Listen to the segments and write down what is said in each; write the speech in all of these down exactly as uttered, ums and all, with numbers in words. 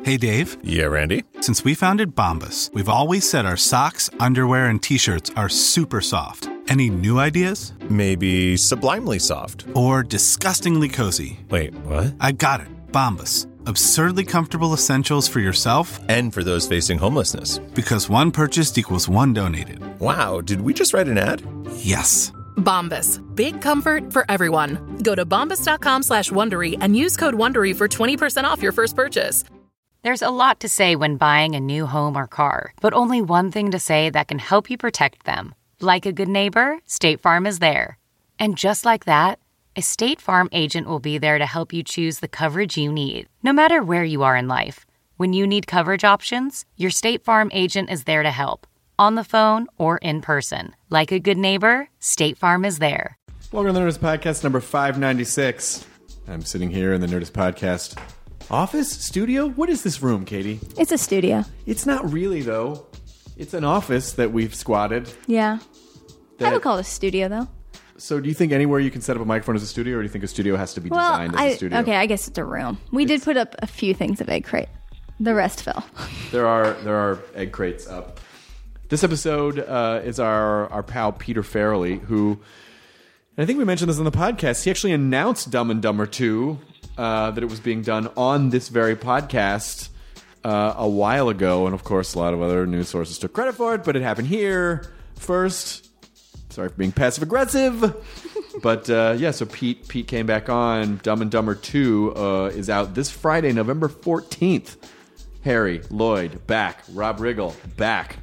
Hey, Dave. Yeah, Randy? Since we founded Bombas, we've always said our socks, underwear, and T-shirts are super soft. Any new ideas? Maybe sublimely soft. Or disgustingly cozy. Wait, what? I got it. Bombas. Absurdly comfortable essentials for yourself and for those facing homelessness. Because one purchased equals one donated. Wow, did we just write an ad? Yes. Bombas. Big comfort for everyone. Go to bombas.com slash Wondery and use code Wondery for twenty percent off your first purchase. There's a lot to say when buying a new home or car, but only one thing to say that can help you protect them. Like a good neighbor, State Farm is there. And just like that, a State Farm agent will be there to help you choose the coverage you need, no matter where you are in life. When you need coverage options, your State Farm agent is there to help, on the phone or in person. Like a good neighbor, State Farm is there. Welcome to the Nerdist Podcast number five ninety-six. I'm sitting here in the Nerdist Podcast office, studio? What is this room, Katie? It's a studio. It's not really, though. It's an office that we've squatted. Yeah. That... I would call it a studio, though. So do you think anywhere you can set up a microphone is a studio, or do you think a studio has to be well, designed as I, a studio? Okay, I guess it's a room. We it's... did put up a few things of Egg Crate. The rest fell. There are there are egg crates up. This episode uh, is our, our pal Peter Farrelly, who, and I think we mentioned this on the podcast, he actually announced Dumb and Dumber two, uh, that it was being done on this very podcast uh, a while ago, and of course a lot of other news sources took credit for it, but it happened here first. Sorry for being passive-aggressive. But, uh, yeah, so Pete Pete came back on. Dumb and Dumber two uh, is out this Friday, November fourteenth. Harry, Lloyd, back. Rob Riggle, back.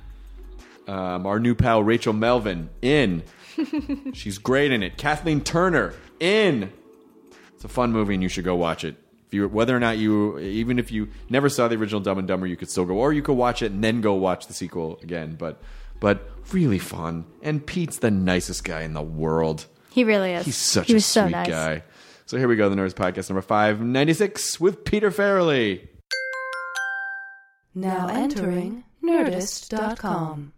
Um, our new pal, Rachel Melvin, in. She's great in it. Kathleen Turner, in. It's a fun movie, and you should go watch it. If you, whether or not you, even if you never saw the original Dumb and Dumber, you could still go. Or you could watch it and then go watch the sequel again. But... But really fun. And Pete's the nicest guy in the world. He really is. He's such he a was sweet so nice. guy. So here we go, the Nerds Podcast number five ninety-six with Peter Farrelly. Now entering Nerdist dot com.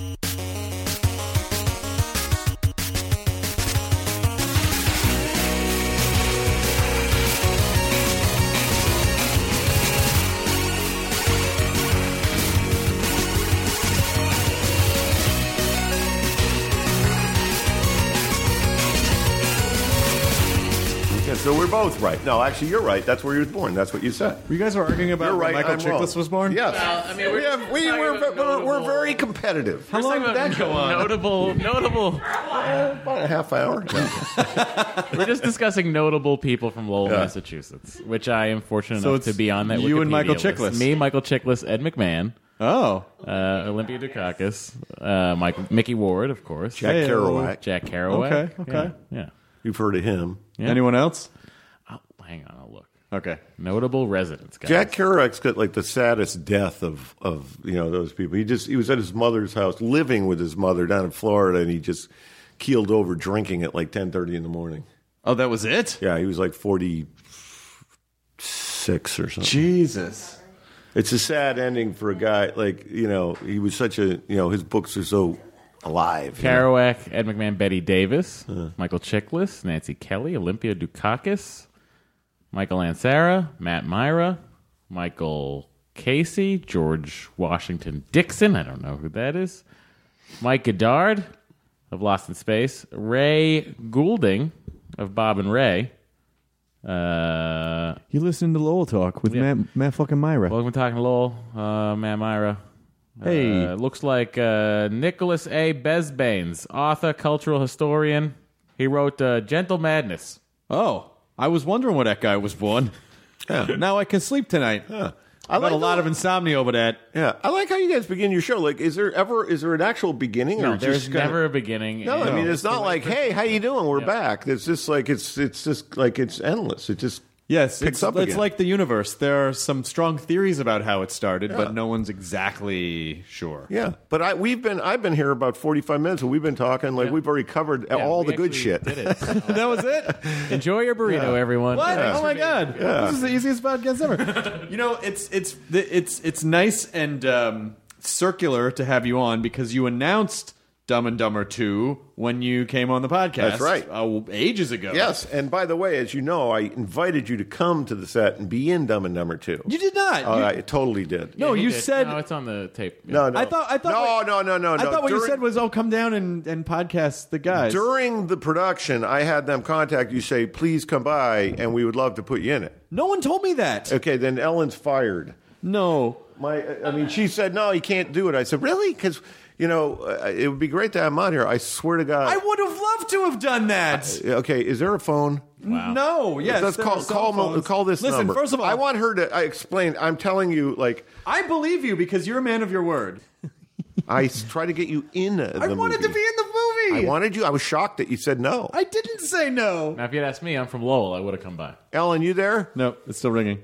So we're both right. No, actually, you're right. That's where he was born. That's what you said. You guys are arguing about you're when right, Michael I'm Chiklis wrong. was born? Yes. Well, I mean, we have, we, we're, we're, we're, we're very competitive. How long did that go on? Notable, notable. Uh, about a half hour. No. We're just discussing notable people from Lowell, Yeah. Massachusetts, which I am fortunate So enough to be on that you Wikipedia and Michael list. Chiklis. Me, Michael Chiklis, Ed McMahon, Oh. uh, Olympia Dukakis, uh, Michael, Mickey Ward, of course, Jack Hey, Kerouac. Jack Kerouac. Okay, okay. Yeah. yeah. You've heard of him. Yeah. Anyone else? Oh, hang on, I'll look. Okay. Notable residents, guys. Jack Kerouac's got like the saddest death of, of you know those people. He just he was at his mother's house, living with his mother down in Florida, and he just keeled over drinking at like ten thirty in the morning. Oh, that was it? Yeah, he was like forty six or something. Jesus. It's a sad ending for a guy like you know he was such a you know his books are so alive. you know? Kerouac, Ed McMahon, Betty Davis, Michael Chiklis, Nancy Kelly, Olympia Dukakis, Michael Ansara, Matt Myra, Michael Casey, George Washington Dixon, I don't know who that is, Mike Goddard of Lost in Space, Ray Goulding of Bob and Ray. Uh, You listening to Lowell Talk with Yeah. Matt, Matt fucking Myra. welcome to Talking Lowell, uh, Matt Myra. Hey. Uh, looks like uh, Nicholas A. Besbanes, author, cultural historian. He wrote uh, Gentle Madness. Oh, I was wondering where that guy was born. Yeah. Now I can sleep tonight. Yeah. I I got like a lot the- of insomnia over that. Yeah, I like how you guys begin your show. Like, is there ever is there an actual beginning? No, or there's just kinda- never a beginning. No, I mean it's not like, hey, how you doing? We're Yeah. back. It's just like it's it's just like it's endless. It just Yes, picks it's, up it's again. like the universe. There are some strong theories about how it started, Yeah. but no one's exactly sure. yeah. But I we've been I've been here about forty five minutes, and we've been talking like Yeah. we've already covered Yeah, all we the good actually shit. did it. That was it? Enjoy your burrito, everyone. What? Thanks Oh for my being- god! Yeah. This is the easiest podcast ever. You know, it's it's it's it's nice and um, circular to have you on because you announced Dumb and Dumber two when you came on the podcast. That's right. Uh, ages ago. Yes, and by the way, as you know, I invited you to come to the set and be in Dumb and Dumber two. You did not. Oh, You- I totally did. no, Yeah, he you did. said. No, it's on the tape. Yeah. No, no. I thought. I thought. no, what- no, no, no, I no. thought what you During- said was, "Oh, come down and, and podcast the guys." During the production, I had them contact you, say, please come by, and we would love to put you in it. No one told me that. Okay, then Ellen's fired. No. My, I mean, she said, no, he can't do it. I said, really? Because, you know, uh, it would be great to have him on here. I swear to God. I would have loved to have done that. Okay, is there a phone? Wow. No. Yes. Let's there call, are cell call, mo- phones. call this Listen, number. first of all, I want her to I explain. I'm telling you, like, I believe you because you're a man of your word. I s- try to get you in the I wanted movie. to be in the movie. I wanted you. I was shocked that you said no. I didn't say no. Now, if you'd asked me, I'm from Lowell. I would have come by. Ellen, you there? No, it's still ringing.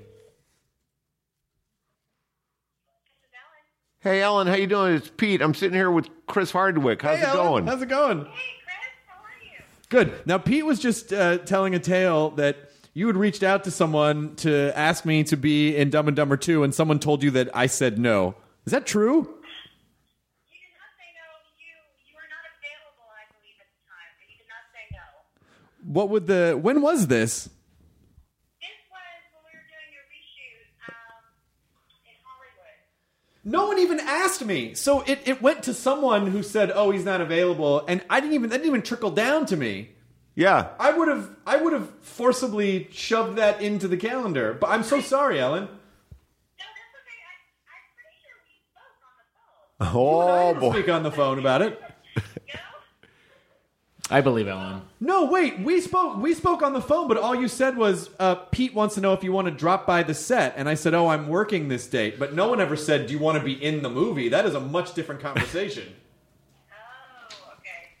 Hey, Ellen, how you doing? It's Pete. I'm sitting here with Chris Hardwick. How's Hey, it Ellen, going? How's it going? Hey, Chris. How are you? Good. Now, Pete was just uh, telling a tale that you had reached out to someone to ask me to be in Dumb and Dumber two, and someone told you that I said no. Is that true? You did not say no. You you were not available, I believe, at the time, but you did not say no. What would the? When was this? This was when we were doing your reshoot um, in Hollywood. No one even asked me. So it, it went to someone who said, "Oh, he's not available," and I didn't even that didn't even trickle down to me. Yeah. I would have I would have forcibly shoved that into the calendar. But I'm so sorry, Ellen. No, that's okay. I, I'm pretty sure we spoke on the phone. Oh, I boy. speak on the phone about it. You know? I believe Ellen. No, wait. We spoke. We spoke on the phone, but all you said was uh, Pete wants to know if you want to drop by the set, and I said, "Oh, I'm working this date." But no one ever said, "Do you want to be in the movie?" That is a much different conversation. Oh, okay.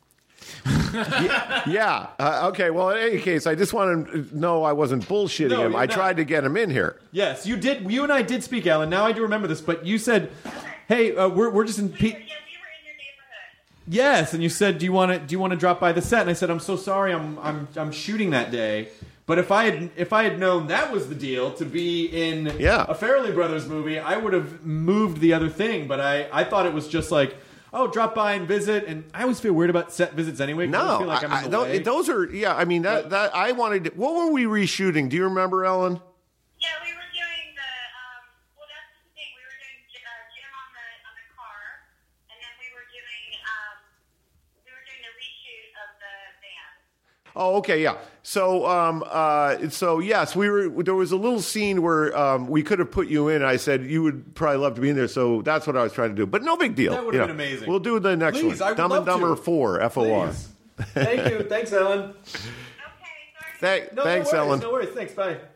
Yeah. Uh, okay. Well, in any case, I just want to know I wasn't bullshitting No, him. you're I not. tried to get him in here. Yes, you did. You and I did speak, Ellen. Now I do remember this. But you said, "Hey, uh, we're we're just in Pete." Yeah, we were in your neighborhood. Yes, and you said, "Do you want to do you want to drop by the set?" And I said, "I'm so sorry. I'm I'm I'm shooting that day." But if I had if I had known that was the deal to be in Yeah. a Farrelly Brothers movie, I would have moved the other thing. But I, I thought it was just like, oh, drop by and visit. And I always feel weird about set visits anyway. 'Cause I always No, feel like I'm I- in I- the tho- way. those are yeah. I mean that that I wanted. To, what were we reshooting? Do you remember, Ellen? Yeah, we were doing the, um, well, that's the thing. We were doing uh, Jim on the on the car, and then we were doing, um, we were doing the reshoot of the van. Oh, okay, yeah. So, um, uh, so yes, we were. There was a little scene where um, we could have put you in. I said you would probably love to be in there, so that's what I was trying to do. But no big deal. That would you have know. been amazing. We'll do the next Please, I one. would Dumb love and Dumber to. Four, F O R. Please. Thank you. Thanks, Ellen. Okay, sorry. Thank, No, thanks, no worries, Ellen. No worries. Thanks. Bye. Okay.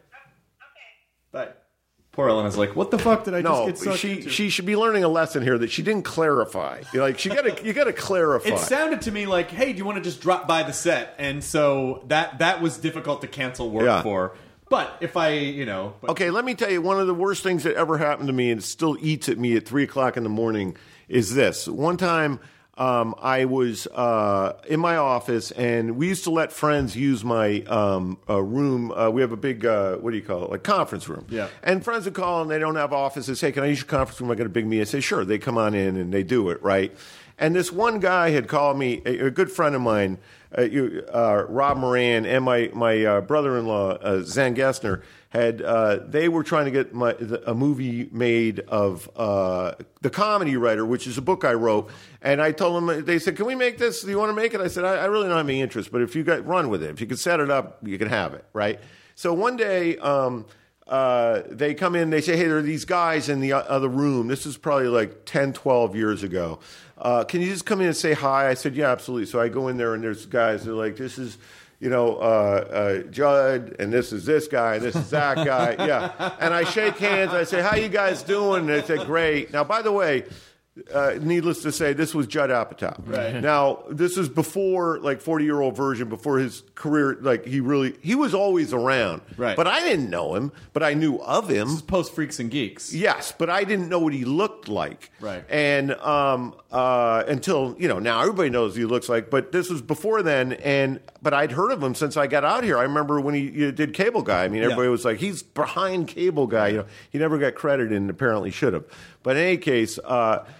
Bye. Poor Ellen is like, what the fuck did I just No, get sucked she into? she should be learning a lesson here that she didn't clarify. You're like she got to you got to clarify. It sounded to me like, hey, do you want to just drop by the set? And so that that was difficult to cancel work Yeah. for. But if I, you know, but Okay, let me tell you, one of the worst things that ever happened to me and still eats at me at three o'clock in the morning is this. One time um, I was uh, in my office, and we used to let friends use my um, uh, room. Uh, we have a big, uh, what do you call it, like conference room. Yeah. And friends would call, and they don't have offices. Hey, can I use your conference room? I got a big meeting. I say, sure. They come on in, and they do it, right? And this one guy had called me, a, a good friend of mine, uh, you, uh, Rob Moran, and my my uh, brother-in-law uh, Zan Gessner had. Uh, they were trying to get my, the, a movie made of uh, The Comedy Writer, which is a book I wrote. And I told them, they said, "Can we make this? Do you want to make it?" I said, "I, I really don't have any interest, but if you got run with it, if you could set it up, you can have it, right?" So one day. Um, Uh, they come in, they say, hey, there are these guys in the other room. This is probably like ten, twelve years ago. Uh, can you just come in and say hi? I said, yeah, absolutely. So I go in there, and there's guys that are like, this is, you know, uh, uh, Judd, and this is this guy, and this is that guy. Yeah. And I shake hands, I say, how you guys doing? And they say, great. Now, by the way, Uh, needless to say, this was Judd Apatow. Right. Now, this is before, like, forty-year-old version, before his career, like, he really, he was always around. Right. But I didn't know him, but I knew of him. this is post Freaks and Geeks. Yes, but I didn't know what he looked like. Right. And um, uh, until, you know, now everybody knows what he looks like, but this was before then, and but I'd heard of him since I got out here. I remember when he you know, did Cable Guy. I mean, everybody Yeah. was like, he's behind Cable Guy. You know, he never got credited and apparently should have. But in any case, uh,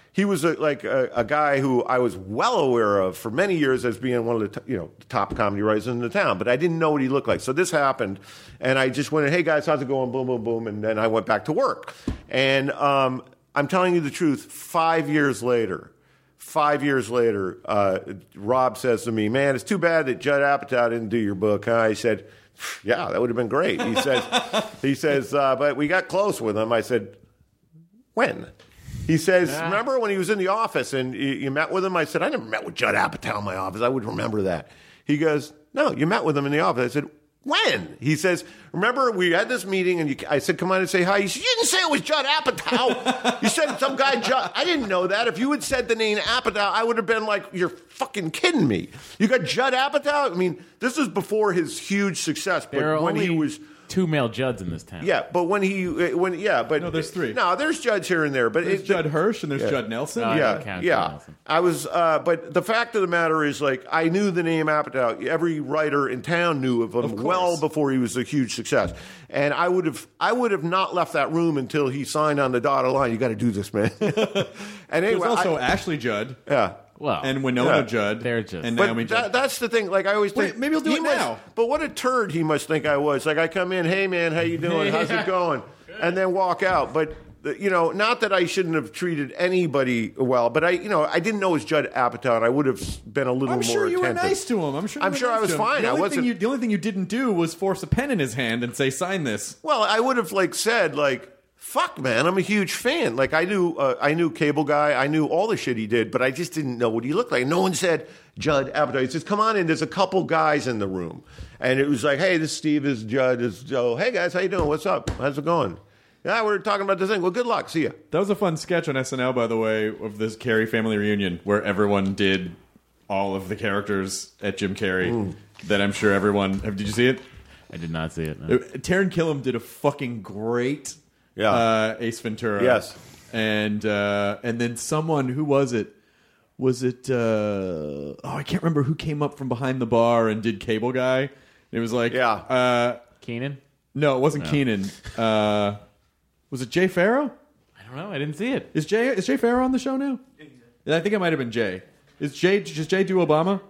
he was a, like a, a guy who I was well aware of for many years as being one of the t- you know the top comedy writers in the town, but I didn't know what he looked like. So this happened, and I just went, "Hey guys, how's it going?" Boom, boom, boom, and then I went back to work. And um, I'm telling you the truth. Five years later, five years later, uh, Rob says to me, "Man, it's too bad that Judd Apatow didn't do your book." Huh? I said, "Yeah, that would have been great." He says, "He says, uh, but we got close with him." I said, "When?" He says, ah. "Remember when he was in the office and you, you met with him?" I said, "I never met with Judd Apatow in my office. I would remember that." He goes, "No, you met with him in the office." I said, "When?" He says, "Remember we had this meeting and you, I said, come on and say hi." He said, "You didn't say it was Judd Apatow. You said some guy Judd." I didn't know that. If you had said the name Apatow, I would have been like, "You're fucking kidding me. You got Judd Apatow?" I mean, this was before his huge success, but there are when only he was... two male Judds in this town. Yeah, but when he, when yeah, but no, there's three. No, there's Judds here and there, but there's it, Judd Hirsch and there's yeah. Judd Nelson. No, yeah, yeah. Nelson. I was, uh, but the fact of the matter is, like, I knew the name Apatow. Every writer in town knew of him of well before he was a huge success, and I would have, I would have not left that room until he signed on the dotted line. You got to do this, man. And anyway, there's also I, Ashley Judd. Yeah. Well, and Winona yeah. Judd, They're just, and but Naomi that, Judd. that's the thing. Like I always think, Wait, maybe he'll do he it must- now. But what a turd he must think I was. Like I come in, "Hey man, how you doing? How's it going?" And then walk out. But you know, not that I shouldn't have treated anybody well, but I, you know, I didn't know it was Judd Apatow, and I would have been a little I'm more sure you attentive. were nice to him. I'm sure. You I'm were sure nice I was to him. fine. The I only wasn't. Thing you, the only thing you didn't do was force a pen in his hand and say, "Sign this." Well, I would have like said like, "Fuck, man, I'm a huge fan." Like I knew, uh, I knew Cable Guy, I knew all the shit he did, but I just didn't know what he looked like. No one said Judd Apatow. He says, "Come on in." There's a couple guys in the room, and it was like, "Hey, this is Steve, this is Judd, this is Joe. Hey guys, how you doing? What's up? How's it going?" "Yeah, we're talking about this thing." "Well, good luck. See ya." That was a fun sketch on S N L, by the way, of this Carrey family reunion where everyone did all of the characters at Jim Carrey. Mm. That I'm sure everyone. Did you see it? I did not see it. No. Taron Killam did a fucking great yeah. uh, Ace Ventura. Yes, and uh, and then someone, who was it? Was it? Uh, oh, I can't remember who came up from behind the bar and did Cable Guy. It was like, yeah, uh, Keenan. No, it wasn't no. Keenan. Uh, was it Jay Farrow? I don't know. I didn't see it. Is Jay is Jay Farrow on the show now? I think it might have been Jay. Is Jay? Does Jay do Obama?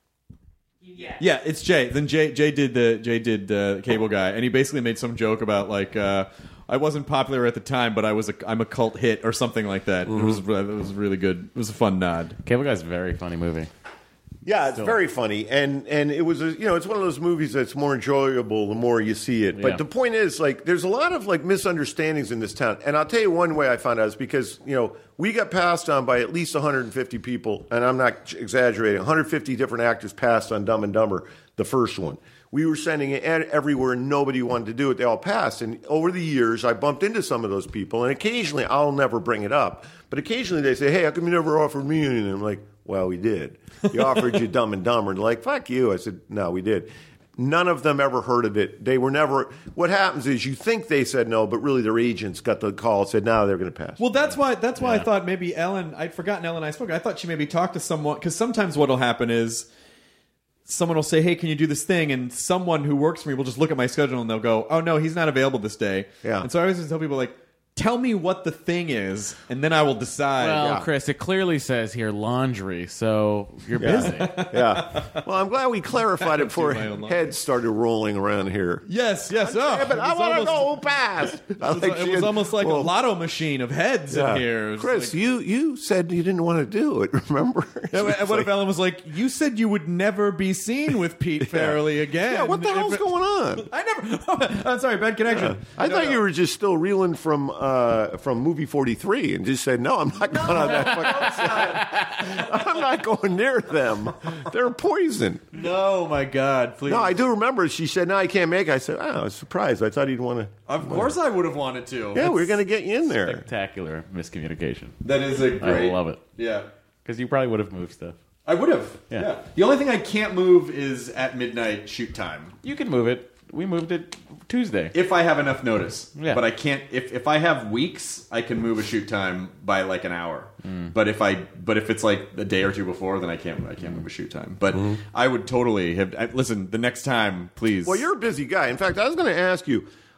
Yeah. Yeah, it's Jay. Then Jay Jay did the Jay did the Cable Guy, and he basically made some joke about like uh, I wasn't popular at the time, but I was a I'm a cult hit or something like that. Mm-hmm. It was it was really good. It was a fun nod. Cable Guy's a very funny movie. Yeah, it's Still. very funny, and and it was a, you know it's one of those movies that's more enjoyable the more you see it. But yeah. the point is, like, there's a lot of like misunderstandings in this town, and I'll tell you one way I found out is because you know we got passed on by at least one hundred fifty people, and I'm not exaggerating. one hundred fifty different actors passed on Dumb and Dumber, the first one. We were sending it everywhere, and nobody wanted to do it. They all passed, and over the years, I bumped into some of those people, and occasionally I'll never bring it up, but occasionally they say, "Hey, how come you never offered me anything?" I'm like, "Well, we did. We offered you Dumb and Dumber." And they're like, "Fuck you." I said, "No, we did." None of them ever heard of it. They were never. What happens is you think they said no, but really their agents got the call and said, "No, they're going to pass." Well, that's why. That's why yeah. I thought maybe Ellen. I'd forgotten Ellen and I spoke. I thought she maybe talked to someone, because sometimes what'll happen is someone will say, "Hey, can you do this thing?" And someone who works for me will just look at my schedule and they'll go, "Oh no, he's not available this day." Yeah. And so I always just tell people, like, tell me what the thing is, and then I will decide. Well, yeah. Chris, it clearly says here laundry, so you're yeah. busy. Yeah. Well, I'm glad we clarified it before heads started rolling around here. Yes, yes. Oh, Yeah, but I want to go past. It was, it was almost like well, a lotto machine of heads yeah. in here. Chris, like, you, you said you didn't want to do it, remember? Yeah, what like, if Ellen was like, "You said you would never be seen with Pete yeah. Farrelly again." Yeah, what the hell's it, going on? I never. I'm sorry, bad connection. Yeah. I no, thought no. you were just still reeling from uh, from movie forty-three and just said, "No, I'm not going on that fucking side. I'm not going near them. They're poison." No, my God, please. No, I do remember. She said, "No, I can't make it." I said, "Oh, I was surprised. I thought he'd want to." Of course, I would have wanted to. Yeah, That's we we're going to get you in there. Spectacular miscommunication. That is a great. I love it. Yeah, because you probably would have moved stuff. I would have. Yeah. yeah. The only thing I can't move is at midnight shoot time. You can move it. We moved it Tuesday. If I have enough notice. Yeah. But I can't if, if I have weeks, I can move a shoot time by like an hour. Mm. But if I but if it's like a day or two before, then I can't I can't mm. move a shoot time. But mm. I would totally have I, listen, the next time, please. Well, you're a busy guy. In fact, I was going to ask you,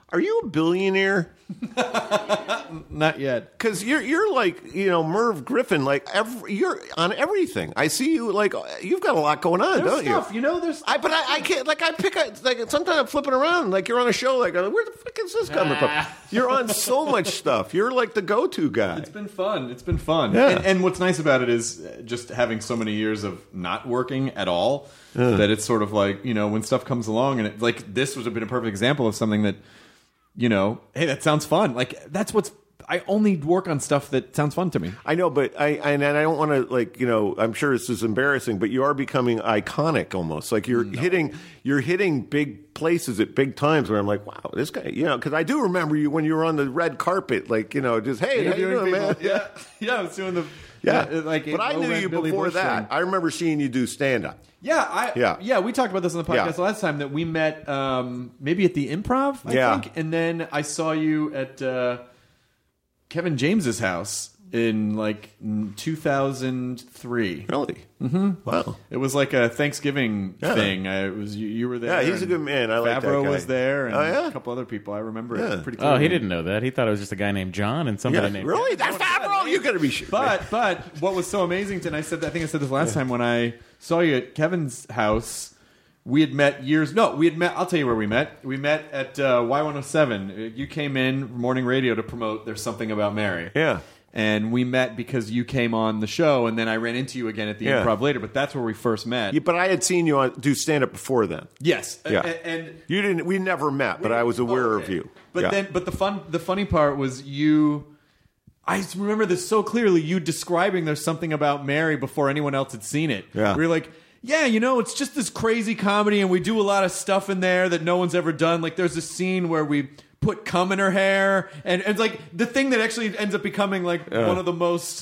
Are you a billionaire? Not yet. Because you're you're like, you know, Merv Griffin. Like every, you're on everything. I see you. Like you've got a lot going on, There's don't stuff, you? you know. There's. I but I, I can't. Like I pick. A, like sometimes I'm flipping around. Like you're on a show. Like where the fuck is this coming from? You're on so much stuff. You're like the go-to guy. It's been fun. It's been fun. Yeah. And, and what's nice about it is just having so many years of not working at all that it's sort of like, you know, when stuff comes along and it, like this would have been a perfect example of something that, you know, hey, that sounds fun. Like that's what's. I only work on stuff that sounds fun to me. I know, but I and I don't want to like you know. I'm sure this is embarrassing, but you are becoming iconic almost. Like you're no. hitting, you're hitting big places at big times where I'm like, wow, this guy. You know, because I do remember you when you were on the red carpet, like you know, just hey, how you doing, people. man? Yeah, yeah, I was doing the yeah. yeah like but I knew you Billy before Bush that. thing. I remember seeing you do stand up. Yeah, I yeah. yeah. We talked about this on the podcast Yeah. the last time that we met, um, maybe at the Improv, I Yeah. think, and then I saw you at uh, Kevin James's house in like two thousand three. Really? Mm-hmm. Wow. It was like a Thanksgiving Yeah. thing. I, it was you, you were there. Yeah, he's a and good man. I like that Favreau guy. was there, and Oh, yeah? a couple other people. I remember Yeah. it pretty Oh, clearly. he didn't know that. He thought it was just a guy named John and somebody Yeah, named really? That's Favreau? You got to be sure. But but what was so amazing to, and I said I think I said this last time when I saw you at Kevin's house. We had met years. No, we had met. I'll tell you where we met. We met at uh, Y one oh seven. You came in morning radio to promote There's Something About Mary. Yeah. And we met because you came on the show, and then I ran into you again at the Yeah. Improv later. But that's where we first met. Yeah, but I had seen you on, do stand up before then. Yes. Yeah. And, and you didn't. We never met, but I was aware okay. of you. But Yeah. then, but the fun, the funny part was you. I remember this so clearly. You describing There's Something About Mary before anyone else had seen it. Yeah. We were like, yeah, you know, it's just this crazy comedy, and we do a lot of stuff in there that no one's ever done. Like, there's a scene where we put cum in her hair, and, and it's like the thing that actually ends up becoming like Uh. one of the most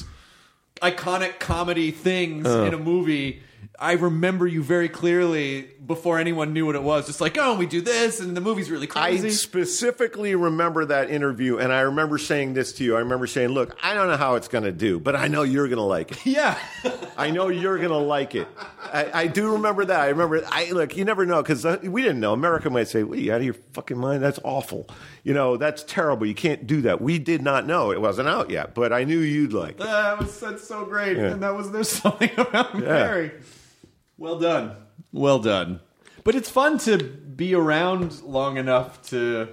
iconic comedy things Uh. in a movie. I remember you very clearly before anyone knew what it was. Just like, oh, we do this, and the movie's really crazy. I specifically remember that interview, and I remember saying this to you. I remember saying, look, I don't know how it's going to do, but I know you're going to like it. Yeah. I know you're going to like it. I, I do remember that. I remember, I look, you never know, because we didn't know. America might say, what, are you out of your fucking mind? That's awful. You know, that's terrible. You can't do that. We did not know. It wasn't out yet, but I knew you'd like it. That was that's so great. Yeah. And that was There's Something About Mary. Well done. Well done. But it's fun to be around long enough to,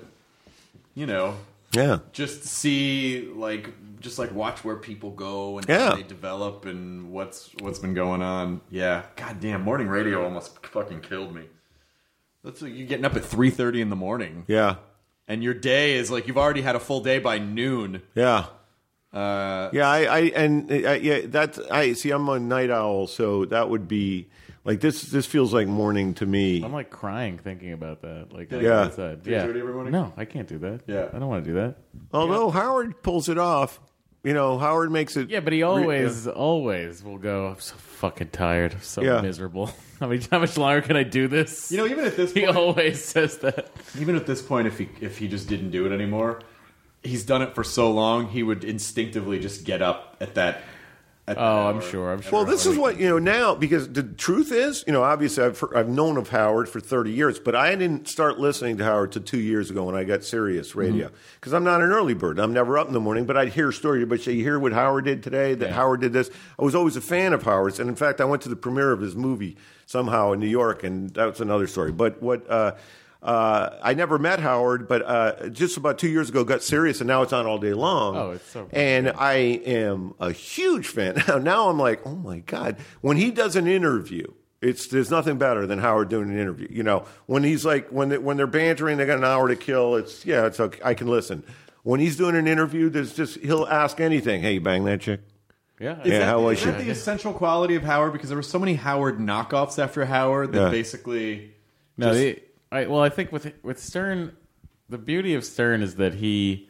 you know, Yeah. just see like just like watch where people go and Yeah. how they develop and what's what's been going on. Yeah. God damn, morning radio almost fucking killed me. That's like you getting up at three thirty in the morning. Yeah. And your day is like you've already had a full day by noon. Yeah. Uh, Yeah, I, I and uh, yeah, that's I see. I'm a night owl, so that would be like this. This feels like morning to me. I'm like crying thinking about that. Like, Yeah. outside. Do you yeah. do it every morning? No, I can't do that. Yeah. I don't want to do that. Although Howard pulls it off, you know, Howard makes it. Yeah, but he always, always will go, I'm so fucking tired, so Yeah. miserable. How many, how much longer can I do this? You know, even at this he point, always says that. even at this point, if he if he just didn't do it anymore, he's done it for so long, he would instinctively just get up at that. At that Oh, I'm hour. sure. I'm sure. Well, this is what you know now because the truth is, you know, obviously I've I've known of Howard for thirty years, but I didn't start listening to Howard till two years ago when I got Sirius Radio because I'm not an early bird. I'm never up in the morning, but I'd hear stories. But say, you hear what Howard did today? That Yeah. Howard did this. I was always a fan of Howard's, and in fact, I went to the premiere of his movie somehow in New York, and that's another story. But what. Uh, Uh, I never met Howard, but uh, just about two years ago got Sirius, and now it's on all day long. Oh, it's so And I am a huge fan. Now, now I'm like, oh my God. When he does an interview, it's there's nothing better than Howard doing an interview. You know, when he's like, when they, when they're bantering, they got an hour to kill. It's yeah, it's okay. I can listen. When he's doing an interview, there's just he'll ask anything. Hey, you bang that chick? Yeah. Is Yeah, that, how was is that she? the essential quality of Howard? Because there were so many Howard knockoffs after Howard that Yeah. basically. No, just- the, I, well, I think with with Stern, the beauty of Stern is that he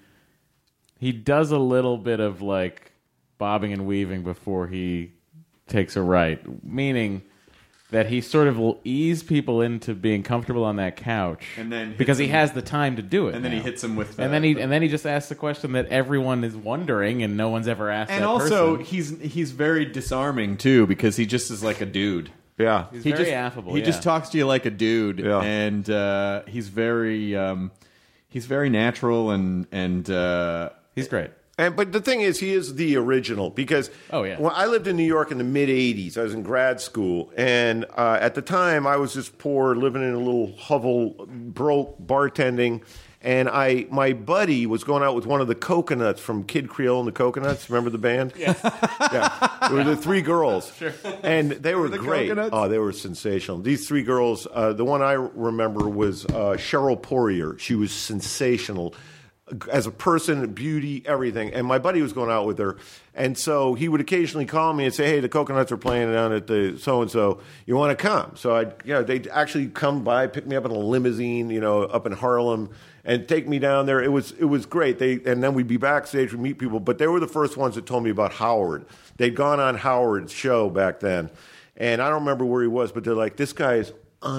he does a little bit of like bobbing and weaving before he takes a right, meaning that he sort of will ease people into being comfortable on that couch, And then hits because he them- has the time to do it, and then he now. hits him with. and uh, then he the- and then he just asks the question that everyone is wondering and no one's ever asked. and that also person. he's he's very disarming too because he just is like a dude. Yeah. He's he very just, affable. He yeah. just talks to you like a dude, Yeah. and uh, he's very. Um, he's very natural and and uh, he's great. And but the thing is, he is the original because oh yeah. When I lived in New York in the mid eighties, I was in grad school, and uh, at the time I was just poor, living in a little hovel, broke, bartending. And I, my buddy was going out with one of the Coconuts from Kid Creole and the Coconuts. Remember the band? Yes. Yeah. There were the three girls. Sure. And they were the great. Coconuts? Oh, they were sensational. These three girls, uh, the one I remember was uh, Cheryl Poirier. She was sensational as a person, beauty, everything. And my buddy was going out with her. And so he would occasionally call me and say, hey, the Coconuts are playing down at the so-and-so. You want to come? So I'd, you know, they'd actually come by, pick me up in a limousine, you know, up in Harlem, and take me down there. It was it was great. They and then we'd be backstage, we'd meet people. But they were the first ones that told me about Howard. They'd gone on Howard's show back then, and I don't remember where he was, but they're like, this guy is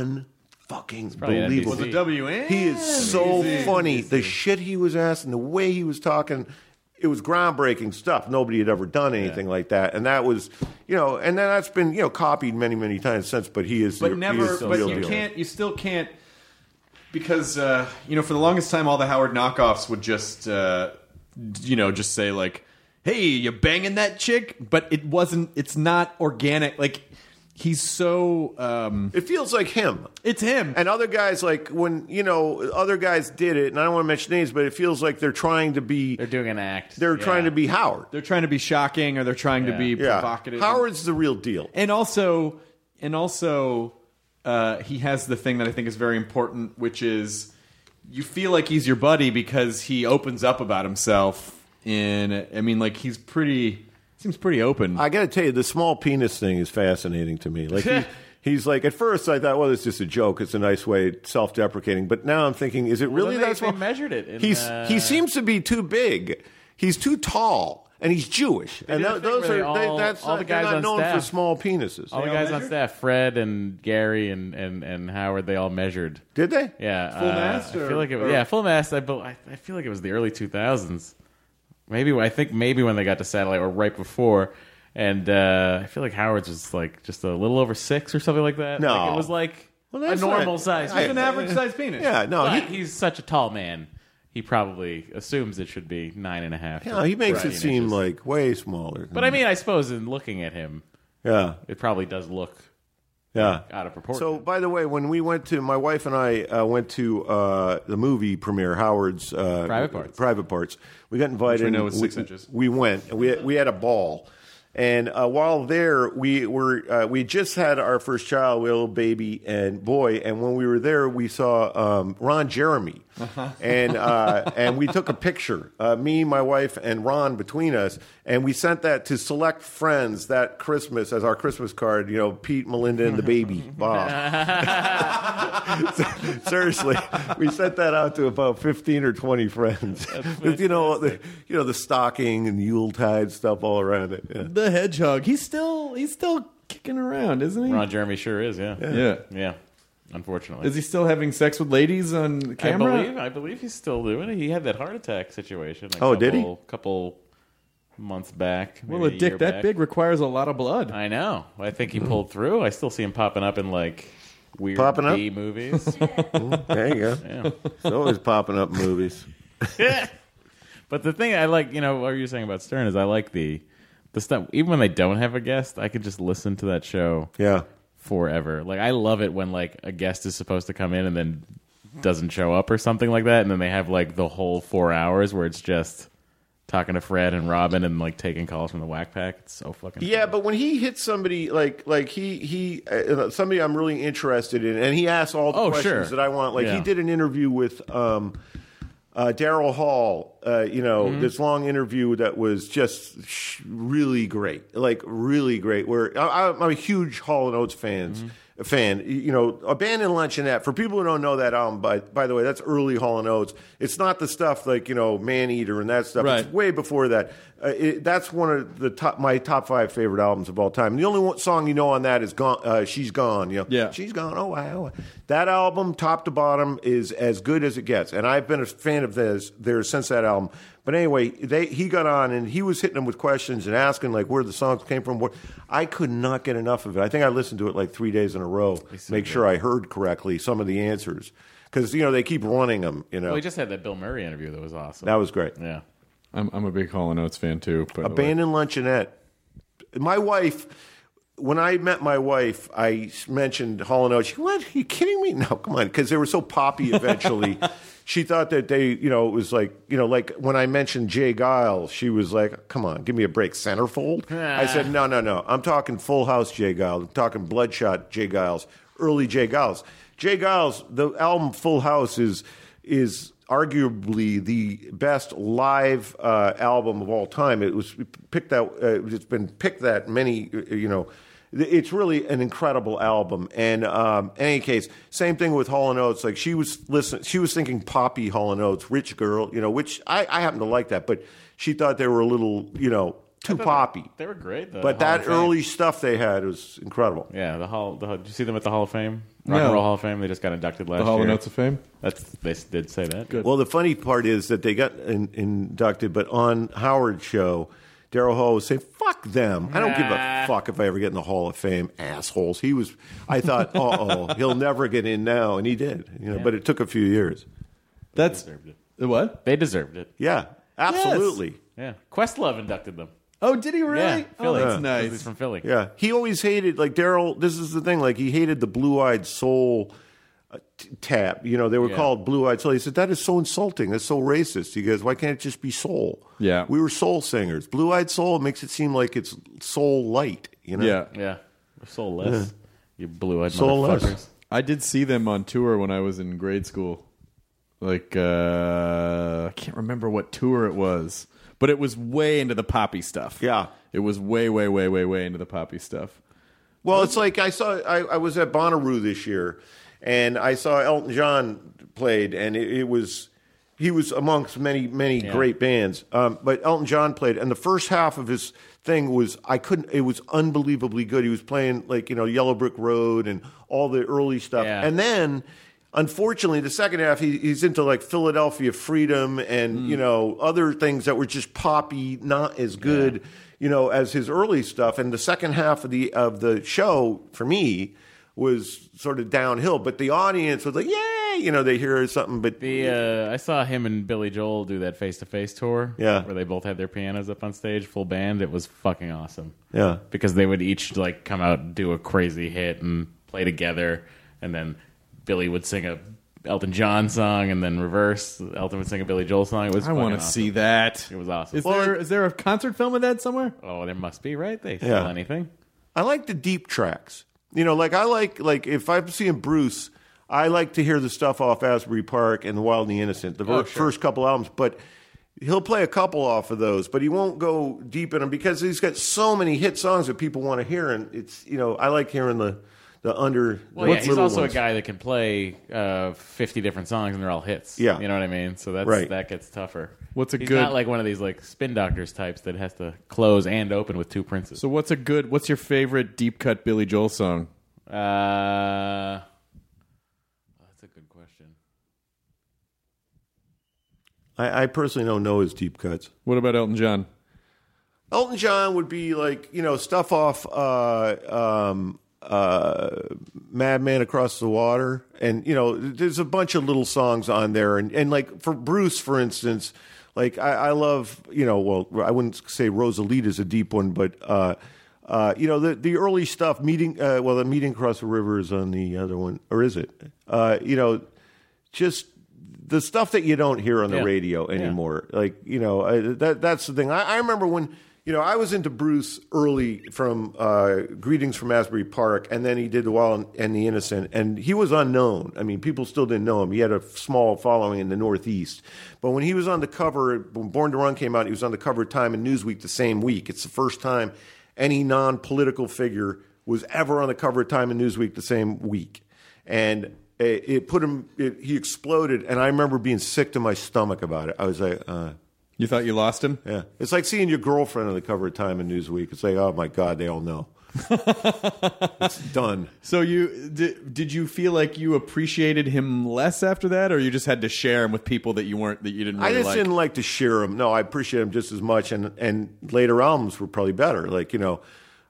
unfucking believable. Was it W N? He is so funny. The shit he was asking, the way he was talking, it was groundbreaking stuff. Nobody had ever done anything yeah. like that, and that was, you know, and then that's been, you know, copied many many times since. But he is, but the, never. he is the but real you deal. can't. You still can't. Because, uh, you know, for the longest time, all the Howard knockoffs would just, uh, you know, just say, like, hey, you banging that chick? But it wasn't, it's not organic. Like, he's so... Um, it feels like him. It's him. And other guys, like, when, you know, other guys did it, and I don't want to mention names, but it feels like they're trying to be... They're doing an act. They're yeah. trying to be Howard. They're trying to be shocking, or they're trying yeah. to be yeah. provocative. Howard's the real deal. And also, and also... Uh, he has the thing that I think is very important, which is you feel like he's your buddy because he opens up about himself. In, I mean, like he's pretty, seems pretty open. I got to tell you, the small penis thing is fascinating to me. Like he, he's like, at first I thought, well, it's just a joke. It's a nice way, self-deprecating. But now I'm thinking, is it really well, they, that small? They measured it. In, he's uh... he seems to be too big. He's too tall. And he's Jewish, They and did a that, thing those where are they they, all- that's all the they're guys not on known staff. for small penises. All the guys on staff, Fred and Gary and, and, and Howard, they all measured. Did they? Yeah. Full uh, mast I or- feel like it, or- yeah, full mast. I, bel- I I feel like it was the early two thousands. Maybe I think maybe when they got to satellite or right before. And uh, I feel like Howard's was like just a little over six or something like that. No. Like, it was like Well, a that's normal not- size. I- He's an average sized penis. Yeah, no, But he, he's such a tall man. He probably assumes it should be nine and a half. yeah, he makes to it fifteen seem inches. like way smaller. But I mean, I suppose in looking at him, yeah, it probably does look yeah. out of proportion. So, by the way, when we went to, my wife and I uh, went to uh, the movie premiere, Howard's uh, Private Parts. Private Parts. We got invited. Which we know is and six we, inches. We went. And we had, we had a ball. And uh, while there, we were uh, we just had our first child, we had a little baby and boy. And when we were there, we saw um, Ron Jeremy, and uh, and we took a picture, uh, me, my wife, and Ron between us, and we sent that to select friends that Christmas as our Christmas card. You know, Pete, Melinda, and the baby Bob. Seriously, we sent that out to about fifteen or twenty friends. you know, the you know the stocking and Yuletide stuff all around it. Yeah. The hedgehog. He's still he's still kicking around, isn't he? Ron Jeremy sure is, yeah. Yeah. Yeah. Unfortunately. Is he still having sex with ladies on camera? I believe I believe he's still doing it. He had that heart attack situation. A Oh, couple, did he? Couple months back. Well, maybe a a dick year that back. big requires a lot of blood. I know. I think he pulled through. I still see him popping up in like weird Popping up? B movies. There you go. Yeah. It's always popping up in movies. But the thing I like, you know, what you're saying about Stern is I like the the stuff. Even when they don't have a guest, I could just listen to that show. Yeah. Forever. Like I love it when like a guest is supposed to come in and then doesn't show up or something like that, and then they have like the whole four hours where it's just talking to Fred and Robin and like taking calls from the Whack Pack. It's so fucking Yeah, funny. but when he hits somebody like like he he uh, somebody I'm really interested in, and he asks all the Oh, questions sure. that I want. Like Yeah. he did an interview with um, uh, Daryl Hall. Uh, you know, Mm-hmm. this long interview that was just sh- really great, like really great. Where I, I'm a huge Hall and Oates fans. Mm-hmm. Fan, you know, Abandoned Luncheonette. For people who don't know that album, by by the way, that's early Hall and Oates. It's not the stuff like you know Maneater and that stuff. Right. It's way before that. Uh, it, that's one of the top, my top five favorite albums of all time. The only one song you know on that is "Gone." Uh, She's Gone. You know, Yeah. She's Gone. Oh wow, that album, top to bottom, is as good as it gets. And I've been a fan of theirs, theirs since that album. But anyway, they he got on and he was hitting them with questions and asking like where the songs came from. What I could not get enough of it. I think I listened to it like three days in a row, make sure I heard correctly some of the answers because you know they keep running them. You know, Well, we just had that Bill Murray interview that was awesome. that was great. Yeah. I'm, I'm a big Hall and Oates fan too. By the way. Abandoned Luncheonette. My wife, when I met my wife, I mentioned Hall and Oates. She, what? Are you kidding me? No, come on, because they were so poppy eventually. She thought that they, you know, it was like, you know, like when I mentioned Jay Giles, she was like, come on, give me a break. Centerfold? I said, no, no, no. I'm talking Full House Jay Giles. I'm talking Bloodshot Jay Giles, early Jay Giles. Jay Giles, the album Full House is is arguably the best live uh, album of all time. It was picked out. Uh, it's been picked that many. You know, it's really an incredible album. And um, in any case, same thing with Hall and Oates. Like she was listening, she was thinking poppy Hall and Oates, rich girl. You know, which I, I happen to like that, but she thought they were a little, you know, too poppy. They were great. The But Hall that of Fame. early stuff they had was incredible. Yeah, the Hall. The, did you see them at the Hall of Fame? Rock No. and Roll Hall of Fame. They just got inducted last The Hall year. and Oates of Fame? That's they did say that. Good. Well, the funny part is that they got in, inducted, but on Howard's show, Daryl Hall was saying, fuck them. I don't give a fuck if I ever get in the Hall of Fame, assholes. He was, I thought, uh-oh, he'll never get in now, and he did. You know, Yeah. but it took a few years. That's deserved it. the what? They deserved it. Yeah, absolutely. Yeah. Questlove inducted them. Oh, did he really? Yeah, Oh, Philly. that's He's nice. from Philly. Yeah, he always hated, like, Daryl, this is the thing, like, he hated the Blue-Eyed Soul uh, t- tap. You know, they were Yeah. called Blue-Eyed Soul. He said, that is so insulting. That's so racist. He goes, why can't it just be soul? Yeah. We were soul singers. Blue-Eyed Soul makes it seem like it's soul light, you know? Yeah. Yeah. We're soulless. You blue-eyed Soulless. motherfuckers. I did see them on tour when I was in grade school. Like, uh, I can't remember what tour it was, but it was way into the poppy stuff. Yeah. It was way, way, way, way, way into the poppy stuff. Well, it's like I saw. I, I was at Bonnaroo this year, and I saw Elton John played, and it, it was he was amongst many, many Yeah. great bands. Um, but Elton John played, and the first half of his thing was I couldn't. It was unbelievably good. He was playing like you know Yellow Brick Road and all the early stuff, Yeah. and then. Unfortunately, the second half he, he's into like Philadelphia Freedom and you know other things that were just poppy, not as good, you know, as his early stuff. And the second half of the of the show for me was sort of downhill. But the audience was like, "Yay!" You know, they hear something. But The uh, I saw him and Billy Joel do that face-to-face tour. Yeah. Where they both had their pianos up on stage, full band. It was fucking awesome. Yeah. Because they would each like come out and do a crazy hit and play together, and then Billy would sing a Elton John song, and then reverse. Elton would sing a Billy Joel song. It was I want to awesome. see that. It was awesome. Is Well, there it- is there a concert film of that somewhere? Oh, there must be, right? They Yeah. sell anything. I like the deep tracks. You know, like I like like if I'm seeing Bruce, I like to hear the stuff off Asbury Park and The Wild and the Innocent, the ver- Oh, sure. first couple albums. But he'll play a couple off of those, but he won't go deep in them because he's got so many hit songs that people want to hear. And it's you know I like hearing the the under. Well, the yeah, he's little also ones. a guy that can play uh, fifty different songs and they're all hits. Yeah. You know what I mean? So that's Right. that gets tougher. What's a he's good- not like one of these like Spin Doctors types that has to close and open with two Princes. So what's a good? What's your favorite deep cut Billy Joel song? Uh, that's a good question. I, I personally don't know his deep cuts. What about Elton John? Elton John would be like, you know, stuff off uh, um, uh, Madman Across the Water. And, you know, there's a bunch of little songs on there. And, and like for Bruce, for instance, like I, I love, you know, well, I wouldn't say Rosalita's a deep one, but, uh, uh, you know, the, the early stuff, meeting, uh, well, the Meeting Across the River is on the other one, or is it? Uh, you know, just the stuff that you don't hear on the Yeah. radio anymore. Like, you know, I, that that's the thing. I, I remember when, you know, I was into Bruce early from uh, Greetings from Asbury Park, and then he did The Wild and the Innocent, and he was unknown. I mean, people still didn't know him. He had a small following in the Northeast. But when he was on the cover, when Born to Run came out, he was on the cover of Time and Newsweek the same week. It's the first time any non-political figure was ever on the cover of Time and Newsweek the same week. And it, it put him, it, he exploded, and I remember being sick to my stomach about it. I was like, uh, You thought you lost him? yeah. It's like seeing your girlfriend on the cover of Time and Newsweek. It's like, oh my God, they all know. It's done. So you did, did you feel like you appreciated him less after that, or you just had to share him with people that you weren't that you didn't I really just like? didn't like to share him. No, I appreciate him just as much, and and later albums were probably better. Like you know,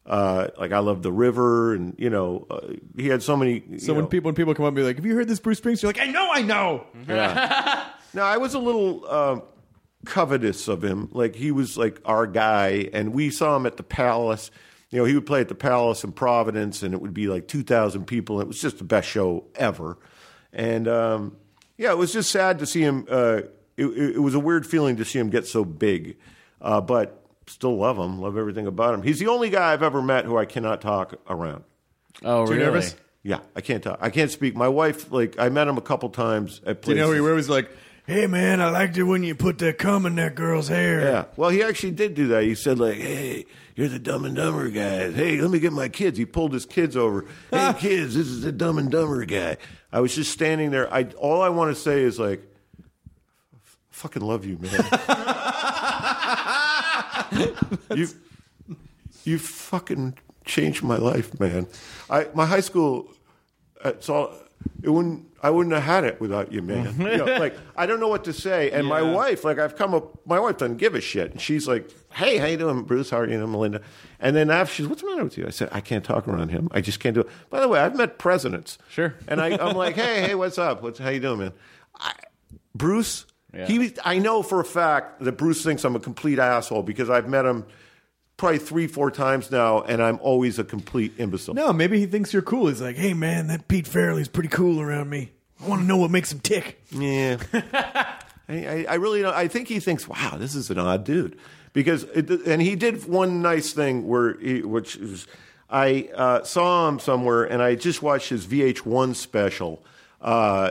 Uh, like I Love the River, and you know, uh, he had so many. You So when know, people when people come up and be like, "Have you heard this Bruce Springsteen?" You're like, "I know, I know." Yeah. No, I was a little uh, covetous of him. Like he was like our guy, and we saw him at the Palace. You know, he would play at the Palace in Providence, and it would be like two thousand people. It was just the best show ever. And um, yeah, it was just sad to see him. Uh, it, it was a weird feeling to see him get so big, uh, but still love him. Love everything about him. He's the only guy I've ever met who I cannot talk around. Oh, Too really? nervous? Yeah, I can't talk. I can't speak. My wife, like, I met him a couple times at Do you places. know who he was like? Hey man, I liked it when you put that cum in that girl's hair. Yeah. Well, he actually did do that. He said, like, hey, you're the Dumb and Dumber guy. Hey, let me get my kids. He pulled his kids over. Hey, kids, this is the Dumb and Dumber guy. I was just standing there. I all I want to say is, like, f- fucking love you, man. you, you fucking changed my life, man. I my high school, it's all, it wouldn't. I wouldn't have had it without you, man. You know, like, I don't know what to say. And my wife, like, I've come up, my wife doesn't give a shit. And she's like, hey, how you doing, Bruce? How are you, Melinda? And then after, she's, what's the matter with you? I said, I can't talk around him. I just can't do it. By the way, I've met presidents. Sure. And I, I'm like, hey, hey, what's up? What's, how you doing, man? I, Bruce, Yeah. he, I know for a fact that Bruce thinks I'm a complete asshole because I've met him probably three, four times now, and I'm always a complete imbecile. No, maybe he thinks you're cool. He's like, hey man, that Pete Farrelly's pretty cool around me. I want to know what makes him tick. Yeah. I, I, I really don't. I think he thinks, wow, this is an odd dude. Because, it, and he did one nice thing where, he, which is, I uh, saw him somewhere, and I just watched his V H one special, uh,